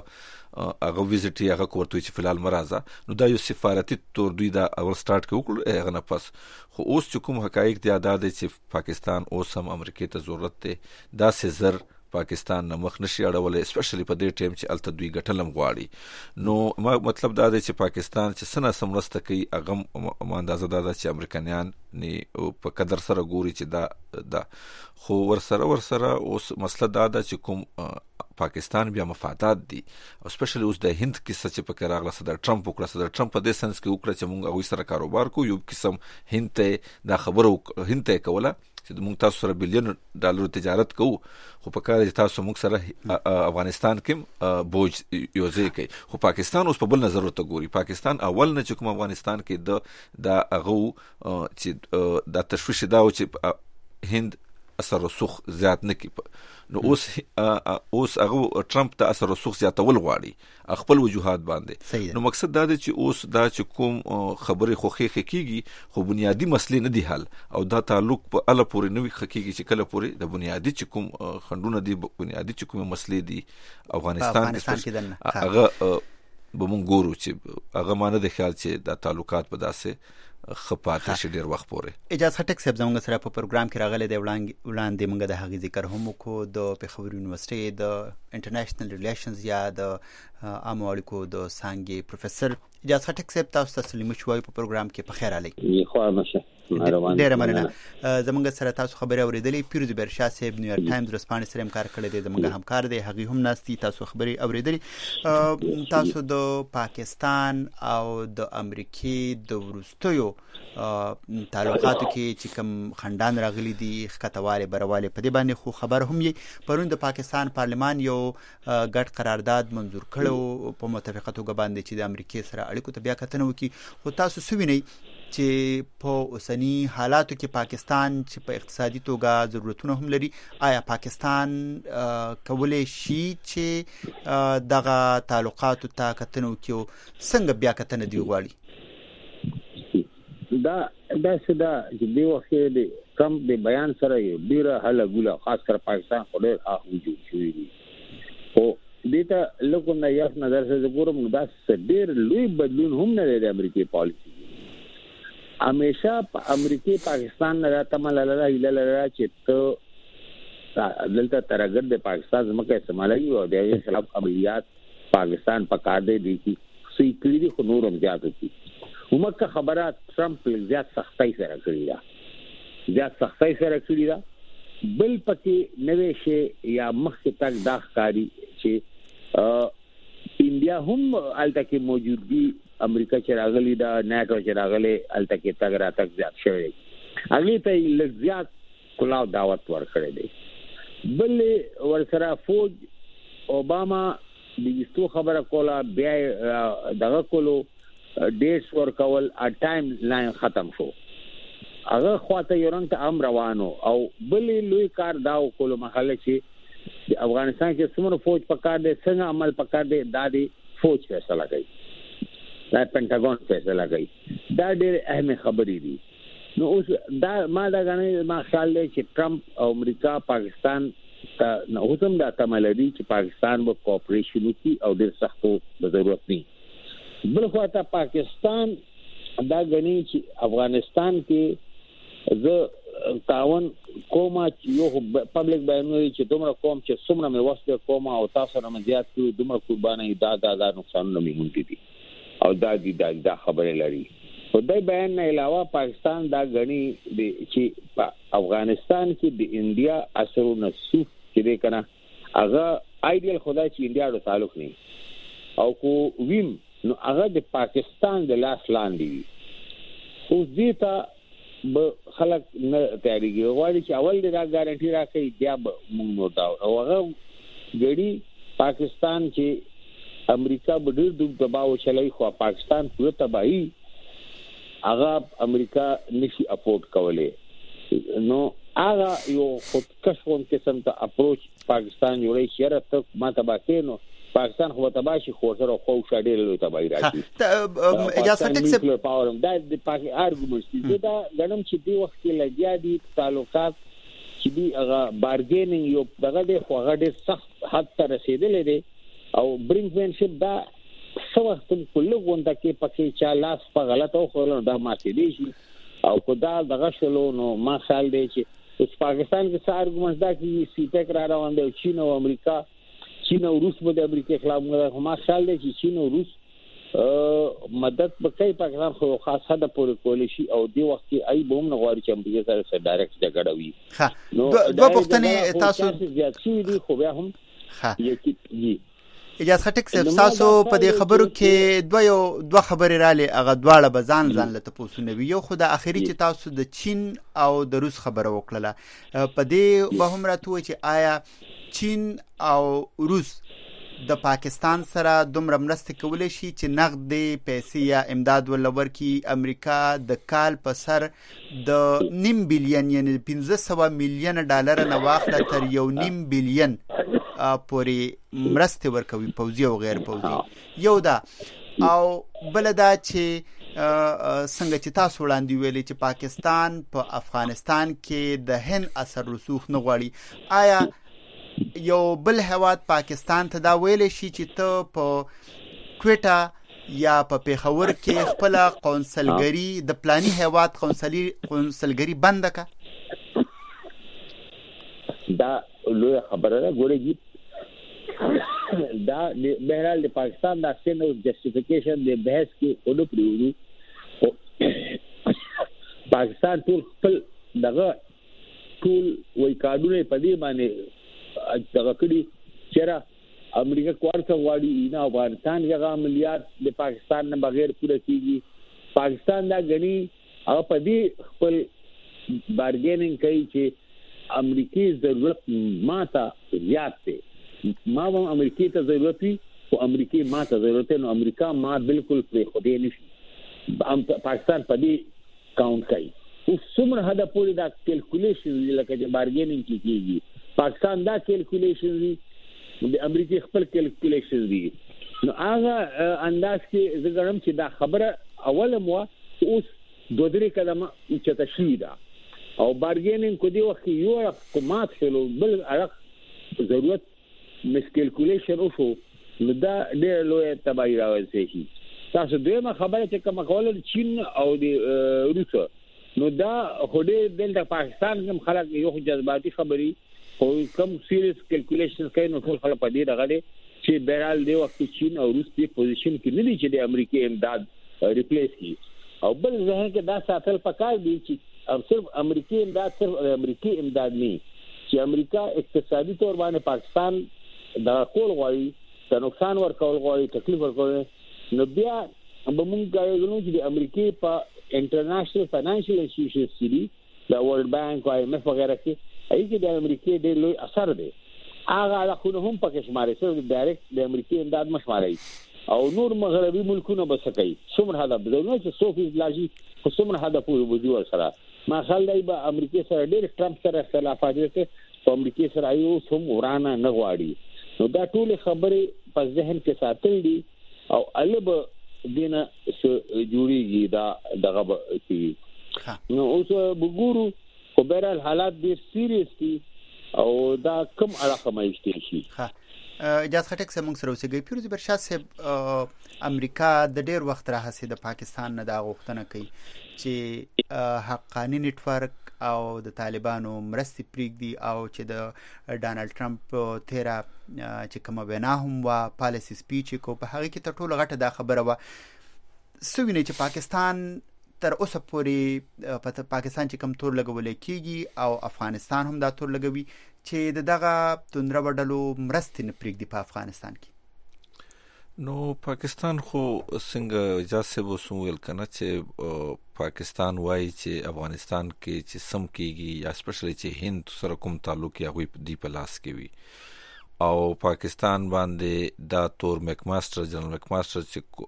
هغه وزټ یې هغه کوړتوي چې فلال مرزه نو دا یو سفارتي تور دوی دا اول سٹارټ کې وکړ هغه نه پس خو اوس چې کوم حقایق دی ادا دي چې پاکستان اوس هم امریکای ته ضرورت دی دا سه زر پاکستان نه مخ نشي اړولې سپیشلی په دې ټیم چې الته دوی ګټلم غواړي نو ما مطلب دا دی چې پاکستان چې سنا سمرسته کوي هغه ما اندازه دا چې امریکایان نه په قدر سره ګوري چې دا دا خو ورسره ورسره اوس مسله دا ده چې کوم پاکستان بیا مفادات دي او سپیشلی اوس د هند کې سچ په کار راغله صدر ټرمپ وکړه صدر ټرمپ په دې سنس کې وکړه چې موږ هغه سره کاروبار کوو یو قسم هند ته دا خبره هند ته کوله چې موږ تاسو سره بلین ډالر تجارت کوو خو په کار چې تاسو موږ سره افغانستان کې بوج یوځای کوي خو پاکستان اوس په بل نظر ورته ګوري پاکستان اول نه چې کوم افغانستان کې د دا هغه چې د تشویش دا او چې هند اثر رسوخ زیات نه کی نو اوس اوس هغه ټرمپ ته اثر رسوخ زیاتول غواړي خپل وجوهات باندې نو مقصد دا دی چې اوس دا چې کوم خبرې خو خېخ کیږي خو بنیادی مسلې نه دی حل او دا تعلق په اله پورې نوې خکېږي چې کله پورې د بنیادی چې کوم خندونه دي بنیادی چې کوم مسلې دي افغانستان کې هغه به مونږ ګورو چې هغه مانه د خیال چې دا تعلقات په داسې خپاته شي ډیر وخت پورې اجازه هټک صاحب زموږ سره په پروګرام کې راغلي دی وړاندې موږ د هغې ذکر هم وکړو د پیښور یونیورسيټي د انټرنیشنل ریلیشنز یا د عامو اړیکو د څانګې پروفیسور اجازه هټک صاحب تاسو ته سلام شوي په پروګرام کې په خیر علي خو ماشه ډیر مننه زموږ سره تاسو خبرې اوریدلې پیروز برشا صاحب نیویارک ټایمز رسپانس سره کار کړی دی زموږ همکار دی هغه هم ناستي تاسو خبرې اوریدلې تاسو د پاکستان او د امریکای د ورستیو تعلقاتو کې چې کوم خندان راغلي دي خطواله برواله په دې باندې خو خبر هم یې پرون د پاکستان پارلمان یو ګډ قرارداد منزور کړو په متفقه توګه باندې چې د امریکای سره اړیکو ته بیا کتنه وکي خو تاسو سوینئ چې په اوسنی حالاتو کې پاکستان چې په اقتصادي توګه ضرورتونه هم لري آیا پاکستان کولای شي چې دغه تعلقاتو ته کتنه وکي څنګه بیا کتنه دی غواړي دا دا سدا چې دی وخت دی کم د بیان سره یو ډیره هله ګوله خاص کر پاکستان خو ډیر اخو جوړ شوی دی او دته لکه نه یو نظر سره ګورم دا ډیر لوی بدلون هم نه دی د امریکای پالیسی همیشه په امریکای پاکستان نه راته ملاله هیله چې ته دلته ترګر د پاکستان زمکه استعمالوي او د خلاف عملیات پاکستان په کار دی دي چې سې کړی خو نورم زیات دي همکه خبرات ټرمپ زیات سختۍ سره کړی دا زیات سختۍ سره کړی دا بل پکې نوې شي یا مخکې تک دا ښکاری چې انډیا هم الته کې موجودګي امریکا چې راغلی دا ناتو چې راغلی الته کې تک را تک زیات شوی هغه ته لږ زیات کلاو دعوت ورکړی دی بل ورسره فوج اوباما د یستو خبره کوله بیا دغه کولو ډیټس ورکول ا ټایم لاین ختم شو هغه خواته یو رنګ ته ام روانو او بل لوی کار دا کولو محله چې د افغانستان کې څومره فوج پکار دي څنګه عمل پکار دي دا دی فوج فیصله کوي دا پینټاګون فیصله کوي دا ډېر اهم خبرې دي نو اوس دا ما دا غنې ما خیال دی چې ټرمپ او امریکا پاکستان ته نو هم دا تملري چې پاکستان به کوپریشن وکړي او ډېر سختو د ضرورت نه بل خو ته پاکستان دا غني چې افغانستان کې ز تعاون کومه چې یو پبلک بیانوي چې دومره کوم چې څومره مې وسته کومه او تاسو نه زیات کړو دومره قرباني دا دا دا نقصان نه مونږ دي او دا د دا خبره لري. خو د بیان نه علاوه پاکستان دا غني د چې په افغانستان کې د انډیا اثر او نسوف چې دی کنه هغه ایډیل خدای چې انډیا سره تعلق نه او کو ویم نو هغه د پاکستان د لاس لاندې وي. خو دې ته به خلک نه تیاریږي غواړي چې اول دا ګارانټي راکړي بیا به موږ نو دا او هغه ګړي پاکستان چې امریکا به ډېر د دباو چلای خو پاکستان پوره تباہي هغه امریکا نشي اپورټ کولای. نو هغه یو خودکشون قسم ته اپروچ پاکستان جوړي شرط ته ما تباکې نو پاکستان خو تباشي خو سره خو شاډل لوي تبای راځي. اجازه ټیکس په پاور دا د پاک ارګومنټس دا غنم چې دی وخت کې لګیا دي تعلقات چې دی هغه بارګینینګ یو دغه د خو هغه ډېر سخت حد ته رسیدلې دي او برینګمنشپ دا څو وخت په لګوندا کې پکې چا لاس په غلطه خو دا ماتې دي شي او خدا دغه شلو نو ما خیال دی چې اوس پاکستان کې څار ارګومنټس دا کې سی پک را روان دي چین او امریکا چین او روس به د امریکا خلاف موږ هم خیال دی چې چین او روس مدد وکړي پاکستان خو خاص حد پورې کولی شي او دی وخت کې ای بوم نه غواړي چې امریکا سره سره ډایرکټ جګړه وي. نو دوه پوښتنې تاسو زیات شي دي خو بیا هم یی اجازه ټیکس تاسو په دې خبرو کې دوه یو دوه خبرې رااله هغه دواړه بزان ځان لته پوسونه وی یو خو د اخیری چې تاسو د چین او د روس خبره وکړه په دې به هم راته چې آیا چین او روس د پاکستان سره دومره مرسته کولای شي چې نقدي پیسې یا امداد ولور کی امریکا د کال په سر د نیم بلین یعنی پنځه سوه میلیون ډالر نه واخله تر یو نیم بلین پورې مرسته ورکوي پوځي او غیر پوځي. یو دا او بل دا چې څنګه چې تاسو وړاندې ویلي چې پاکستان په پا افغانستان کې د هند اثر رسوخ نه غواړي، آیا یو بل هواد پاکستان ته دا ویل شي چې ته په کوټا یا په پیښور کې خپل قونسلګری د پلاني هواد قونسلي قونسلګری بند کا؟ دا لوی خبره ده ګورېږي دا بهرحال د پاکستان د اکشن او جسټیفیکیشن د بحث کې اونو پریوزو پاکستان ټول خپل دغه ټول وای قانوني پدې باندې دغه کړي چې امریکا کوارڅ غواړي نه افغانستان هغه عملیات د پاکستان نه بغیر پوره کیږي. پاکستان دا غني هغه پدې خپل بارګینینګ کوي چې امریکای ضرورت ماته زیات دی، ما هم امریکای ته ضرورت وي او امریکای ماته ضرورت نو امریکا ما بالکل پرې خو دې نشي پاکستان پدې کاونټ کوي. او څومره حد پورې دا کیلکولیشن لکه چې بارګینینګ کیږي پاکستان دا کیلکولیشن دي د امریکای خپل کیلکولیشن دي نو هغه انداز کې زه ګڼم چې دا خبره اوله مو اوس دوه درې قدمه چې تشریح ده او بارګینینګ کو دی وخت یو حکومت شلو بل اړه ضرورت مس کیلکولیشن او شو نو دا ډېر لوی تبعی راوځي شي. تاسو دغه خبره چې کوم کول چین او د روس نو دا هډې د پاکستان کوم خلک یو جذباتي خبري او کوم سیریس کیلکولیشن کوي نو ټول خلک په دې دغه چې بهرال دی وخت چین او روس په پوزیشن کې نه دي چې د امریکای امداد ریپلیس کی او بل ځکه چې دا ساتل پکار دي چې او صرف امریکای امداد صرف امریکای امداد نه چې امریکا اقتصادي تور باندې پاکستان دا کول غواړي د نقصان ورکول غواړي تکلیف ورکول نو بیا به مونږ غواړو چې د امریکای په انټرنیشنل فاینانشل انسټیټیوشنز کې د ورلد بانک او آی ایم ایف وغیرہ کې ایږي د امریکای ډېر لوی اثر دی هغه خو هم پکې شماري صرف ډایرکټ د امریکای امداد مشماري او نور مغربي ملکونه بس کوي څومره هدا بدونه چې سوفیز لاجی خو څومره هدا پورې وجود سره ما خیال دی به امریکای سره ډېر ټرمپ سره اختلافات دي او امریکای سره یو سم ورانه نه غواړي نو دا ټول خبرې په ذهن کې ساتل دي او الب دینه جوړیږي دا دغه کی نو اوس وګورو خو بهرحال حالات ډېر سیریس دي او دا کم اړه مایشته شي. اجازه خټک سمون سره اوسېږي پیروز برشاد صاحب امریکا د ډېر وخت راهسي د پاکستان نه دا غوښتنه کوي چې حقانی نتورک او د طالبانو مرستې پریږدي او چې د ډانلډ ټرمپ تیرا چې کومه وینا هم وا پالیسی سپیچ کو په هغه کې ته ټول غټه دا خبره وا سوینه چې پاکستان تر اوسه پورې په پاکستان چې کم تور لګولې کیږي او افغانستان هم دا تور لګوي چې دغه توندره وډلو مرستې نه پرېږدي په افغانستان کې. نو پاکستان خو څنګه اجازه به سویل کنه چې پاکستان وایي چې افغانستان کې چې سم کیږي یا سپیشلی چې هند سره کوم تعلق یا وي دی په لاس کې وي او پاکستان باندې دا تور میک ماستر جنرال میک ماستر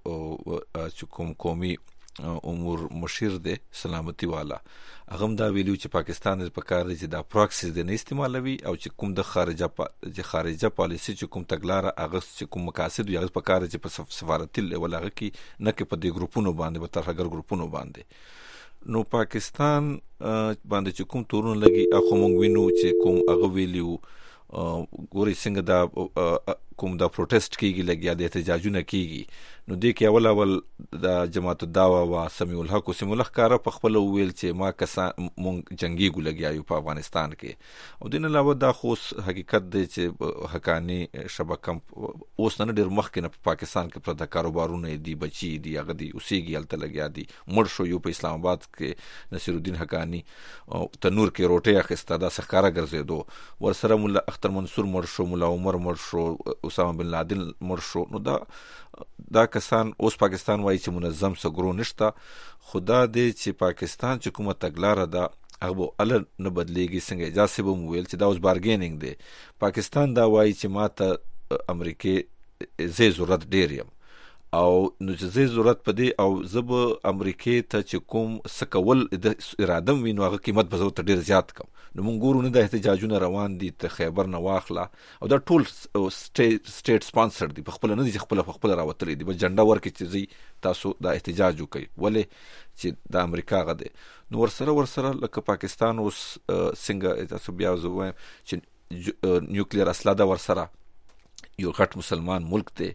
چې کوم قومي امور مشیر دی سلامتی والا هغه دا ویلو چې پاکستان په کار دی چې دا پراکسیز د نه استعمالوي او چې کوم د خارجه چې خارجه پالیسی چې کوم تګلار هغه چې کوم مقاصد یې په کار چې په سفارتي لیول هغه کې نه کې په دې ګروپونو باندې په ترهګر ګروپونو باندې. نو پاکستان باندې چې کوم تورونه لګي هغه مونږ وینو چې کوم هغه ویلو ګوري څنګه دا کوم دا پروټیسټ کیږي لګیا د احتجاجونه کیږي. نو دې کې اول اول د جماعت الدعوه و سمیع الحق سمیع الحق کار په خپل ویل چې ما کسان مونږ جنگي ګلګیایو په افغانستان کې او دین علاوه دا خو حقیقت دی چې حقانی شبکه اوس نه ډیر مخکې نه په پاکستان کې پر د کاروبارونه دی بچي دی هغه دی اوسېږي الته لګیا دی مړ شو یو په اسلام آباد کې نصیر الدین حقانی تنور کې روټي اخیسته دا سخاره ګرځېدو ورسره مولا اختر منصور مړ شو مولا عمر مړ شو اسامه بن لادن مړ شو. نو دا دا کسان اوس پاکستان وایي چې منظم سګرو نشته خدا دې چې پاکستان چې کومه تګلاره ده هغه ال نه بدلېږي څنګه اجازه به مویل چې دا اوس بارګینینګ دی. پاکستان دا وایي چې ماته امریکای زی ضرورت ډیر یم او نو چې زی ضرورت پدې او زب امریکای ته چې کوم سکول د اراده وینو هغه قیمت به زو ته ډیر زیات کم. نو مونږ ګورو نه د احتجاجونه روان دي ته خیبر نه واخله او دا ټول سټیټ سټیټ سپانسر دي په خپل نه دي خپل خپل راوتلي دي په جنډا ورکې چې زی تاسو دا احتجاج وکړي ولې چې د امریکا غده. نو ورسره ورسره لکه پاکستان اوس څنګه تاسو بیا زوم چې نیوکلیر اسلحه دا ورسره یو غټ مسلمان ملک دی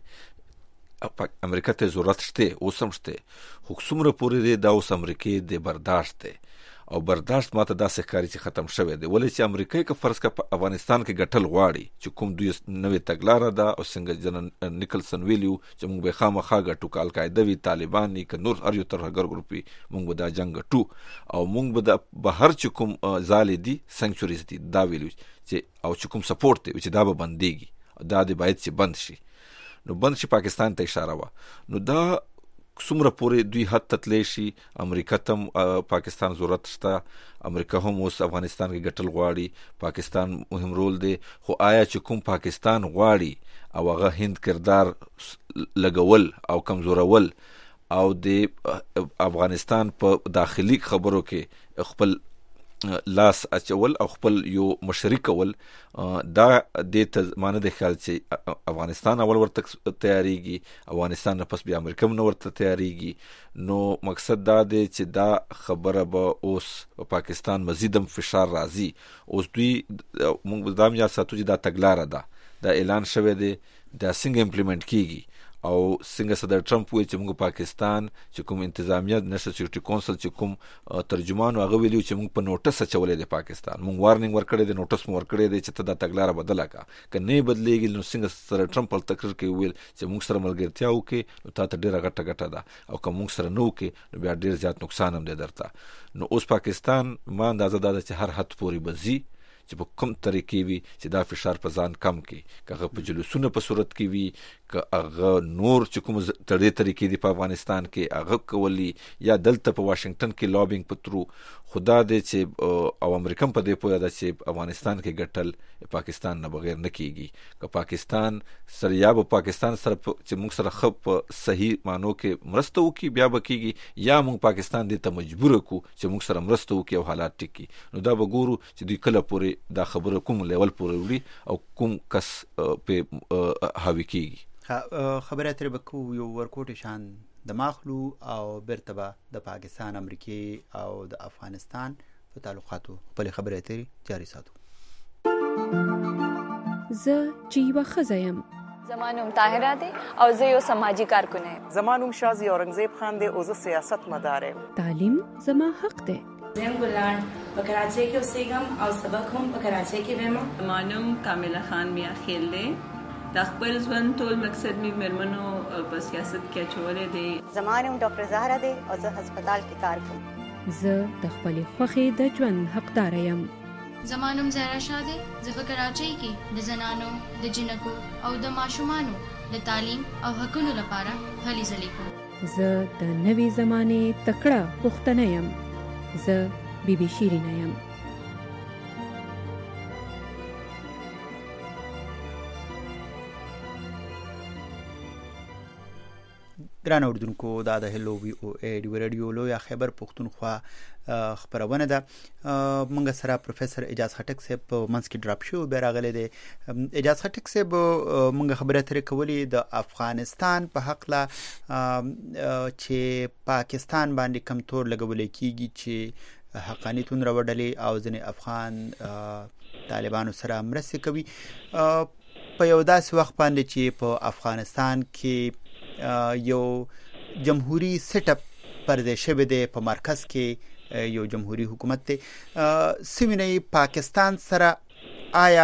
امریکا ته ضرورت شته اوس هم شته خو څومره پورې دی دا اوس امریکای د برداشت دی او برداشت ماته داسې ښکاري چې ختم شوی دی ولې چې امریکای که فرض کا په افغانستان کې ګټل غواړي چې کوم دوی نوې تګلاره ده او څنګه جنرال نیکلسن ویلیو چې موږ به خامخا ګټو که القاعده وي طالبان وي که نور هر یو ترهګر ګروپ وي موږ به دا جنګ ګټو او موږ به د بهر چې کوم ځالې دي سنکچوریز دي دا ویلو چې او چې کوم سپورټ دی چې دا به بندېږي دا دی باید چې بند شي. نو بند شي پاکستان ته اشاره وه. نو دا څومره پورې دوی حد تتلی شي امریکا ته پاکستان ضرورت شته امریکا هم اوس افغانستان کې ګټل غواړي پاکستان مهم رول دی خو آیا چې کوم پاکستان غواړي او هغه هند کردار لګول او کمزورول او د افغانستان په داخلي خبرو کې خپل لاس اچول او خپل یو مشرک کول دا د تزمانه د خیال چې افغانستان اول ورته تیاریږي افغانستان نه پس بیا امریکا هم ورته تیاریږي. نو مقصد دا دی چې دا خبره به اوس پاکستان مزیدم فشار راځي. اوس دوی موږ دا هم یاد ساتو چې دا تګلاره ده دا اعلان شوی دی دا څنګه امپلیمنٹ کیږي او څنګه صدر ټرمپ وایي چې موږ پاکستان چې کوم انتظامیه نېشنل سکیورټي کونسل چې کوم ترجمان هغه ویلو چې موږ په نوټس اچولې د پاکستان موږ وارنینګ ورکړی دی نوټس مو ورکړی دی چې ته دا تګلاره بدله کړه که نه بدلېږي نو څنګه صدر ټرمپ په تقریر کې ویل چې موږ سره ملګرتیا وکړي نو تا ته ډېره غټه ګټه ده او که موږ سره نه وکړي نو بیا ډېر زیات نقصان هم دی درته. نو اوس پاکستان ما اندازه دا ده چې هر حد پورې به ځي چې په کوم طریقې وي چې دا فشار په ځان کم کړي که هغه په جلوسونه په صورت کې وي که هغه نور چې کوم تړې طریقې دي په افغانستان کې هغه کولی یا دلته په واشنگټن کې لابینګ په ترو خدا دې چې او امریکا په دې پوهه ده چې افغانستان کې ګټل پاکستان نه بغیر نه کیږي که پاکستان سره یا به پاکستان سره چې موږ سره خپ صحیح مانو کې مرسته وکړي بیا به کیږي یا موږ پاکستان دې ته مجبور کو چې موږ سره مرسته وکړي او حالات ټیک کړي. نو دا به ګورو چې دوی کله پورې دا خبره کوم لیول پورې وړي او کوم کس په حاوی کیږي. خبره ترې به کو یو ورکوټ شان د ماخلو او برتبه د پاکستان امریکای او د افغانستان په تعلقاتو په خبره ترې جاری ساتو. ز جیوا خزایم زمانوم طاهره دی او زه یو سماجی کارکون یم. زمانوم شازی اورنګزیب خان دی او زه سیاست مدار یم. تعلیم زما حق دی. زم ګلان په کراچۍ کې اوسېږم او سبق هم په کراچۍ کې وایم. زمانوم کامله خان میا خیل دی د خپل ژوند ټول مقصد مې مېرمنو په سیاست کې اچولی دی. زما نوم ډاکټر زهره دی او زه هسپتال کې کار کوم. زه د خپلې خوښې د ژوند حقدار یم. زما نوم زهرا شاه دی. زه په کراچۍ کې د زنانو د جنکو او د ماشومانو د تعلیم او حقونو لپاره هلې ځلې کوم. زه د نوې زمانې تکړه پښتنه یم. زه بیبي شیرینه یم. ګران اوردونکو دا د هلو وی او ای ډیو رادیو لویا خیبر پښتونخوا خبرونه ده. موږ سره پروفیسور اجاز خټک صاحب په منځ کې ډراپ شو به راغلی دی. اجاز خټک صاحب موږ خبره ترې کولې د افغانستان په حق لا چې پاکستان باندې کم تور لګولې کیږي چې حقانیتون راوړلې او ځنې افغان طالبانو سره مرسته کوي په یو داسې وخت باندې چې په افغانستان کې یو جمهوری سیټ اپ پر دې شوی دی په مرکز کې یو جمهوری حکومت دی. سیمینه پاکستان سره آیا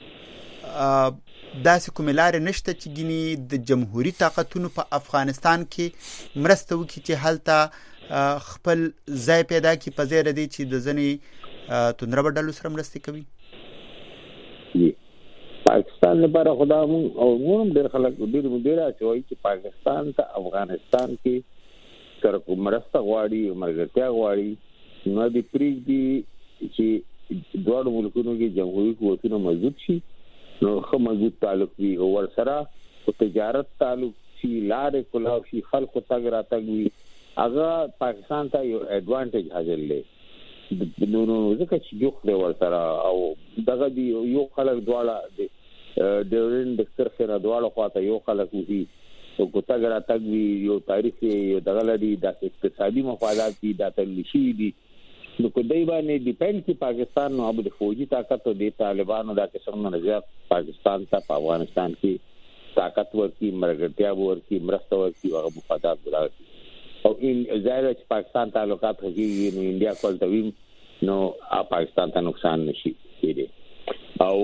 داسې کومې لارې نشته چې ګینې د جمهوری طاقتونو په افغانستان کې مرسته وکړي چې هلته خپل ځای پیدا کړي په ځای ردی چې د ځنې توندربه ډلو سره مرسته کوي؟ پاکستان لپاره خدا مون او مون ډېر خلک ډېر ډېر اچوي چې پاکستان ته افغانستان کې تر کومرسته غواړي مرګتیا غواړي نو د پریږدي چې دوه ملکونو کې جمهوریت قوتونه موجود شي نو خو موجود تعلق وي او ور سره او تجارت تعلق شي لارې کولاو شي خلکو تګ راتګ وي هغه پاکستان ته یو اډوانټیج حاصل لري نو نو ځکه چې یو خو ور سره او دغه دی یو خلک دواړه د ډیورن د کرخه را دواړه خواته یو خلک وي او کوتګ راتګ وي یو تاریخ یو دغه لري د اقتصادي مفادات دي د تلشي دي نو کو دای باندې ډیپند کی پاکستان نو اب د فوجي طاقت او د طالبانو د قسم نه زیات پاکستان ته په افغانستان کې طاقت ورکی مرګتیا ورکی مرسته ورکی او مفادات ورکی او ان ظاهر چې پاکستان تعلقات هغه نو انډیا کول تویم نو پاکستان ته نقصان نشي کېږي او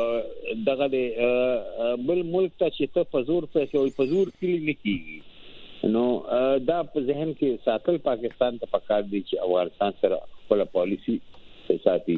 دغه د بل ملک ته چې ته فزور پیسې او فزور کلی نکېږي نو دا په ذهن کې ساتل پاکستان ته پکار دي چې افغانستان سره خپل پالیسی ساتي.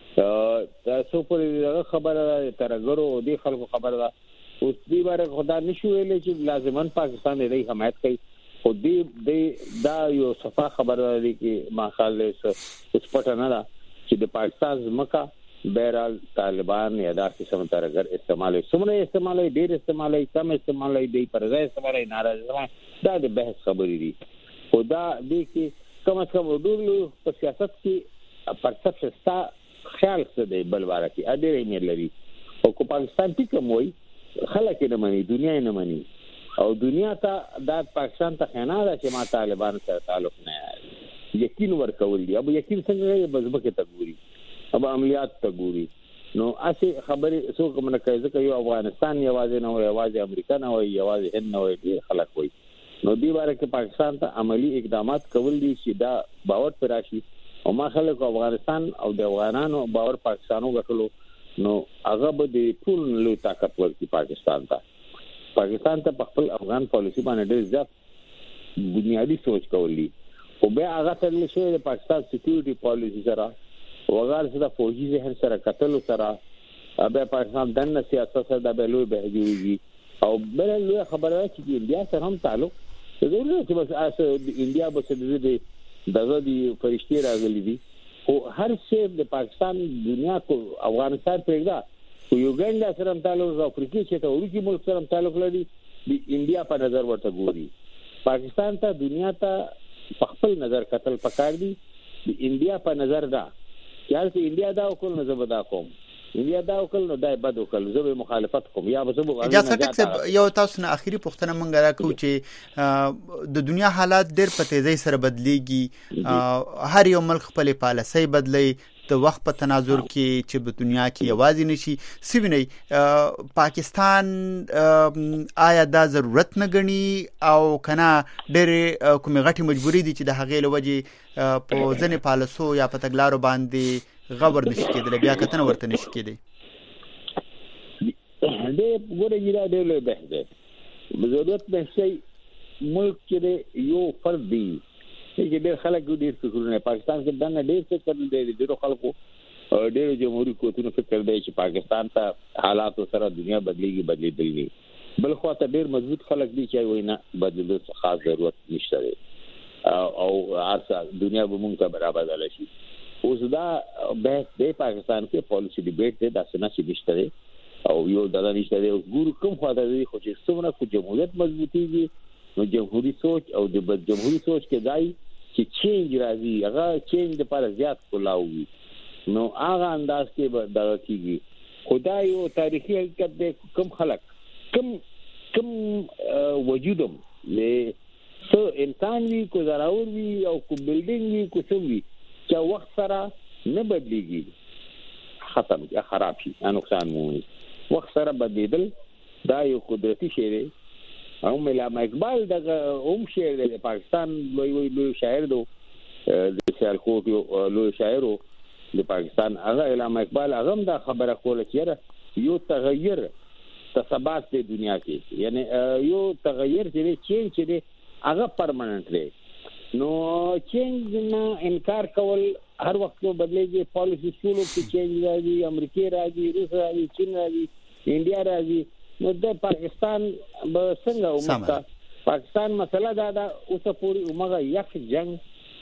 تاسو په دغه خبره ترګرو او د خلکو خبره اوس دې باره خدا نشو ویلې چې لازمان پاکستان دې حمایت کوي خو دې دې دا یو صفه خبره لري چې ما خیال له سپټ نه دا چې د پاکستان ځمکه بهرال طالبان یا داسې سم ترګر استعمالي سمونه استعمالي ډېر استعمالي کم استعمالي دی پر ځای استعمالي ناراضه دا د بحث خبرې دي خدا دې کې کم از کم ډول په سیاست کې پرسپشن ستا خیال څه دی بلواره کې ا ډېر یې لري او کو پاکستان ټیک موي خلک نه مني دنیا نه مني او دنیا ته دا پاکستان ته خیانت ده چې ما طالبان سره تعلق نه یقین ورکول دي اب یقین څنګه بزبکه تګوري اب عملیات تګوري نو اسی خبره څو کوم نه کوي ځکه یو افغانستان یوازې نه وي یوازې امریکا نه وي یوازې هند نه وي ډیر خلک وي نو دی باره کې پاکستان ته عملی اقدامات کول دي چې دا باور پر راشي او ما خلک افغانستان او د افغانانو باور پاکستانو غټلو نو هغه به د ټول لوی طاقت ورکړي پاکستان ته پاکستان ته خپل افغان پالیسی باندې ډیر ځات بنیادی سوچ کولی او به هغه تل شي د پاکستان سکیورټي پالیسی سره وغار سره فوجي ذهن سره قتل سره به پاکستان دنه سیاست سره د بلوي بهجوږي او بل له خبره چې انډیا سره هم تعلق ضروري چې بس اس انډیا بس د دغه دی فرشتي راغلي دي او هر څه د پاکستان دنیا کو افغانستان پیدا او یوګاندا سره تعلق افریقا چې ته ورکی ملک سره تعلق لري د انډیا په نظر ورته ګوري پاکستان ته دنیا ته خپل نظر قتل پکار دي د انډیا په نظر دا یار چې انډیا دا وکړ نو زبدا کوم انډیا دا وکړ نو دای بد وکړ زه به مخالفت کوم یا به زه اجازه تک یو تاسو نه اخیری پوښتنه مونږ راکو چې د دنیا حالات ډېر په تیزی سره بدلیږي هر یو ملک خپل پالیسي بدلی د وخت په تناظر کې چې په دنیا کې یوازې نشي سویني پاکستان آیا دا ضرورت نه غني او کنه ډېر کومه غټي مجبوری دي چې د هغې لوجه په ځنې پالیسو یا په تګلارو باندې غور نشي کېدل بیا کتنه ورته نشي کېدی دې ګوره جیرا دې له بحث ده ضرورت بحثي ملک کې یو فرد دی چې ډېر خلک ډېر فکرونه پاکستان کې دنه ډېر څه کړل دي ډېر خلکو ډېر جمهوریت قوتونو فکر دی چې پاکستان ته حالات سره دنیا بدليږي بدلېدلې بل خو ته ډېر مضبوط خلک دي چې وینا بدلولو څه خاص ضرورت نشته دی او ارسه دنیا به مونږ ته برابر بدل شي اوس دا بحث د پاکستان کې پالیسی ډیبیټ دی دا څنګه چې نشته دی او یو دغه نشته دی ګورو کوم خاطر دی خو چې څومره کو جمهوریت مضبوطیږي نو جمهوریت سوچ او د جمهوریت سوچ کې دای چې چینج راځي هغه چینج د لپاره زیات کولاوي نو هغه انداز کې به دغه کیږي خدای یو تاریخي حقیقت دی کوم خلک کوم کوم وجودم له سو انسان وی کو زراور وی او کو بلډینګ وی کو څه وی چې وخت سره نه بدلېږي ختم یا خراب شي نقصان مو وخت سره بدلیدل دا یو قدرتي شی دی او علامه اقبال دغه اوم شعر دی پاکستان لوی لوی شاعر دو د سیالکوټ یو لوی شاعر د پاکستان هغه علامه اقبال هغه دا خبره کوله چې یو تغیر ثبات د دنیا کې یعنی یو تغیر چې چینج چې هغه پرمننت دی نو چینج نه انکار کول هر وخت نو بدلېږي پالیسی شولو کې چینج راځي امریکا راځي روس راځي چین راځي انډیا راځي نو د پاکستان به څنګه ومستا پاکستان مسله دا ده اوسه پوری عمره یک جنگ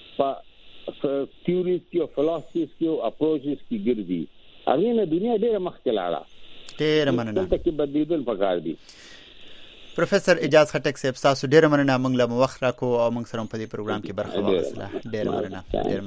په تیوریز کې او فلسفیز کې او اپروچز کې ګرځي هغه نه دنیا ډېره مخکې لاړه ډېر مننه دلته کې بدلیدل پکار دي پروفیسور اجاز خټک صاحب تاسو ډېر مننه موږ له وخت راکو او موږ سره په دې پروګرام کې برخه واخیسته ډېر مننه ډېر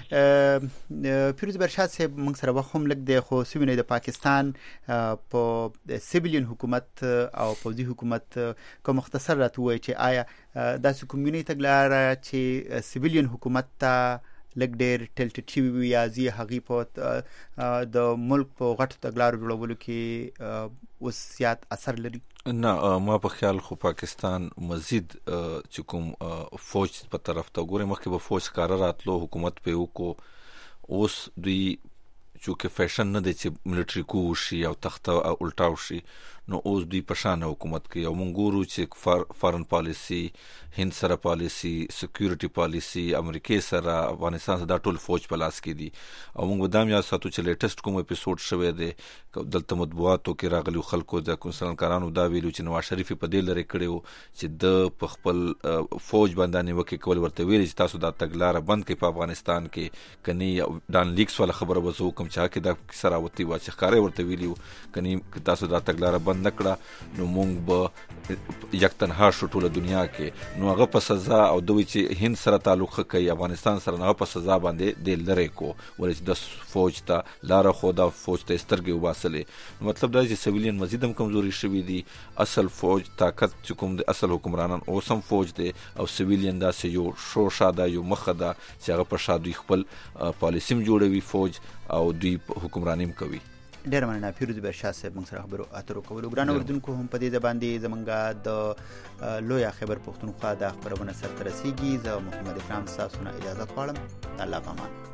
مننه پیروز برشاد صاحب موږ سره وخت هم لګ دی خو سوینه د پاکستان په سیویلین حکومت او پوځي حکومت کوم مختصر راته وایي چې آیا د کمیونټي تګلار چې سیویلین حکومت ته لګ ډېر ټلټټي وي یا زی هغه په د ملک په غټ تګلار جوړولو کې اوس زیات اثر لري نه ما په خیال خو پاکستان مزید چې کوم فوج په طرف ته ګوري مخکې به فوج کار راتلو حکومت په وکړو اوس دوی چې فیشن نه دی چې ملټری کو شي او تخته او الټاو شي نو اوس دوی په شان حکومت کوي او مونږ ګورو چې فارن پالیسی هند سره پالیسی سکیورټي پالیسی امریکا سره افغانستان سره دا ټول فوج په لاس کې دي او مونږ ودام یا ساتو چې لیټیسټ کوم اپیسوډ شوه دی دلته مطبوعاتو کې راغلي خلکو د کنسلکارانو دا ویلو چې نواز شریف په دې لری کړو چې د په خپل فوج باندې وکي کول ورته ویل چې تاسو دا تګلار بند کړئ په افغانستان کې کني ډان لیکس ولا خبره وزو کوم چا کې دا سره وتی وا چې ښکارې ورته ویلو کني تاسو دا تګلار بند نکړه نو مونږ به یک تنها شو ټول دنیا کې نو هغه په سزا او دوی چې هند سره تعلق کوي افغانستان سره نه په سزا باندې د لری کو ولې د فوج ته لار خو دا فوج ته سترګې وباسلې مطلب دا چې سویلین مزید هم کمزوري شوی دي اصل فوج طاقت چې کوم د اصل حکمرانان اوسم فوج دی او سویلین دا سه یو شو شاده یو مخده چې هغه په شادوی خپل پالیسیم جوړوي فوج او دوی حکمرانیم کوي ډېر مننه پیروز برشاد صاحب موږ سره خبرو اترو کولو ګران اوردونکو هم په دې باندې زمونږه د لویا خبر پښتونخوا د خبرونه سره رسیدي زه محمد اکرام تاسو نه اجازه غواړم الله پامان